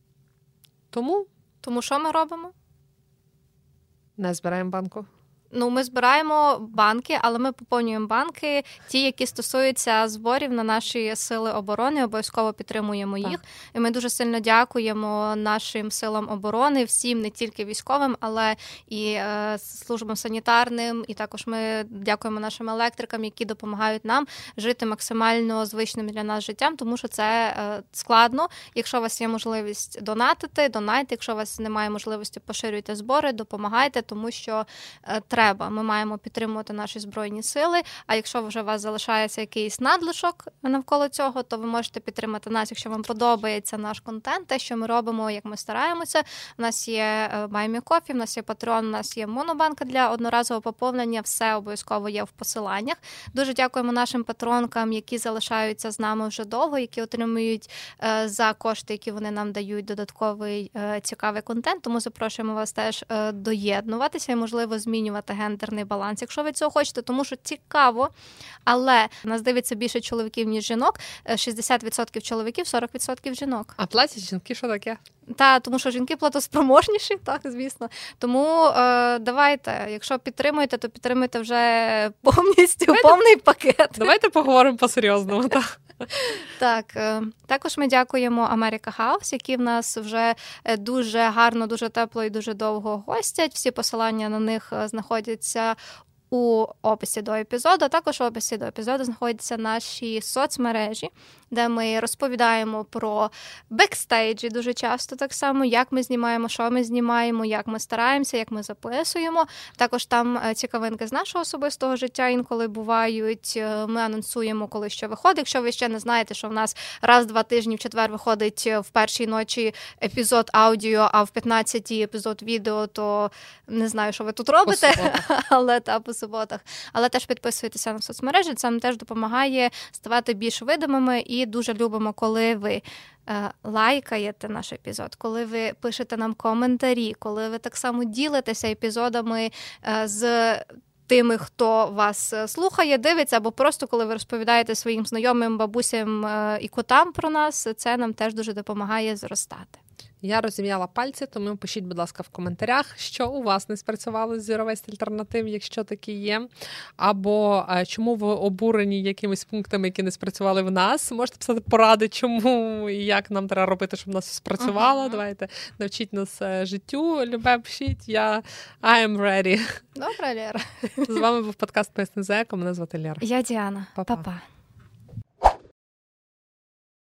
Тому що ми робимо? Не збираємо банку. Ми збираємо банки, але ми поповнюємо банки, ті, які стосуються зборів на наші сили оборони, обов'язково підтримуємо їх. Так. І ми дуже сильно дякуємо нашим силам оборони, всім, не тільки військовим, але і службам санітарним, і також ми дякуємо нашим електрикам, які допомагають нам жити максимально звичним для нас життям, тому що це складно. Якщо у вас є можливість донатити, якщо у вас немає можливості, поширюйте збори, допомагайте, тому що треба. Ми маємо підтримувати наші Збройні сили, а якщо вже у вас залишається якийсь надлишок навколо цього, то ви можете підтримати нас, якщо вам подобається наш контент, те, що ми робимо, як ми стараємося. У нас є Buy Me Coffee, у нас є Patreon, у нас є монобанка для одноразового поповнення, все обов'язково є в посиланнях. Дуже дякуємо нашим патронкам, які залишаються з нами вже довго, які отримують за кошти, які вони нам дають, додатковий цікавий контент, тому запрошуємо вас теж доєднуватися і, можливо, змінювати гендерний баланс, якщо ви цього хочете, тому що цікаво, але нас дивиться більше чоловіків, ніж жінок, 60% чоловіків, 40% жінок. А платять жінки, що таке? Тому що жінки платоспроможніші, так, звісно. Тому давайте, якщо підтримуєте, то підтримуйте вже повністю, повний пакет. Давайте поговоримо по-серйозному, так. Так, також ми дякуємо America House, які в нас вже дуже гарно, дуже тепло і дуже довго гостять. Всі посилання на них знаходяться у описі до епізоду. Також в описі до епізоду знаходяться наші соцмережі, де ми розповідаємо про бекстейджі дуже часто так само, як ми знімаємо, що ми знімаємо, як ми стараємося, як ми записуємо. Також там цікавинки з нашого особистого життя інколи бувають. Ми анонсуємо, коли що виходить. Якщо ви ще не знаєте, що в нас раз в 2 тижні в четвер виходить в першій ночі епізод аудіо, а в 15-й епізод відео, то не знаю, що ви тут робите, по суботах. Але теж підписуйтеся на соцмережі, це нам теж допомагає ставати більш видимими, і дуже любимо, коли ви лайкаєте наш епізод, коли ви пишете нам коментарі, коли ви так само ділитеся епізодами з тими, хто вас слухає, дивиться, або просто коли ви розповідаєте своїм знайомим, бабусям і котам про нас, це нам теж дуже допомагає зростати. Я розім'яла пальці, тому пишіть, будь ласка, в коментарях, що у вас не спрацювало з Zero Waste альтернатив, якщо такі є. Або чому ви обурені якимись пунктами, які не спрацювали в нас. Можете писати поради, чому і як нам треба робити, щоб в нас спрацювало. Давайте навчіть нас життю. Любе, пишіть. I am ready. Добре, Лєра. З вами був подкаст «Поясни за еко». Мене звати Лєра. Я Діана. Па-па. Па-па.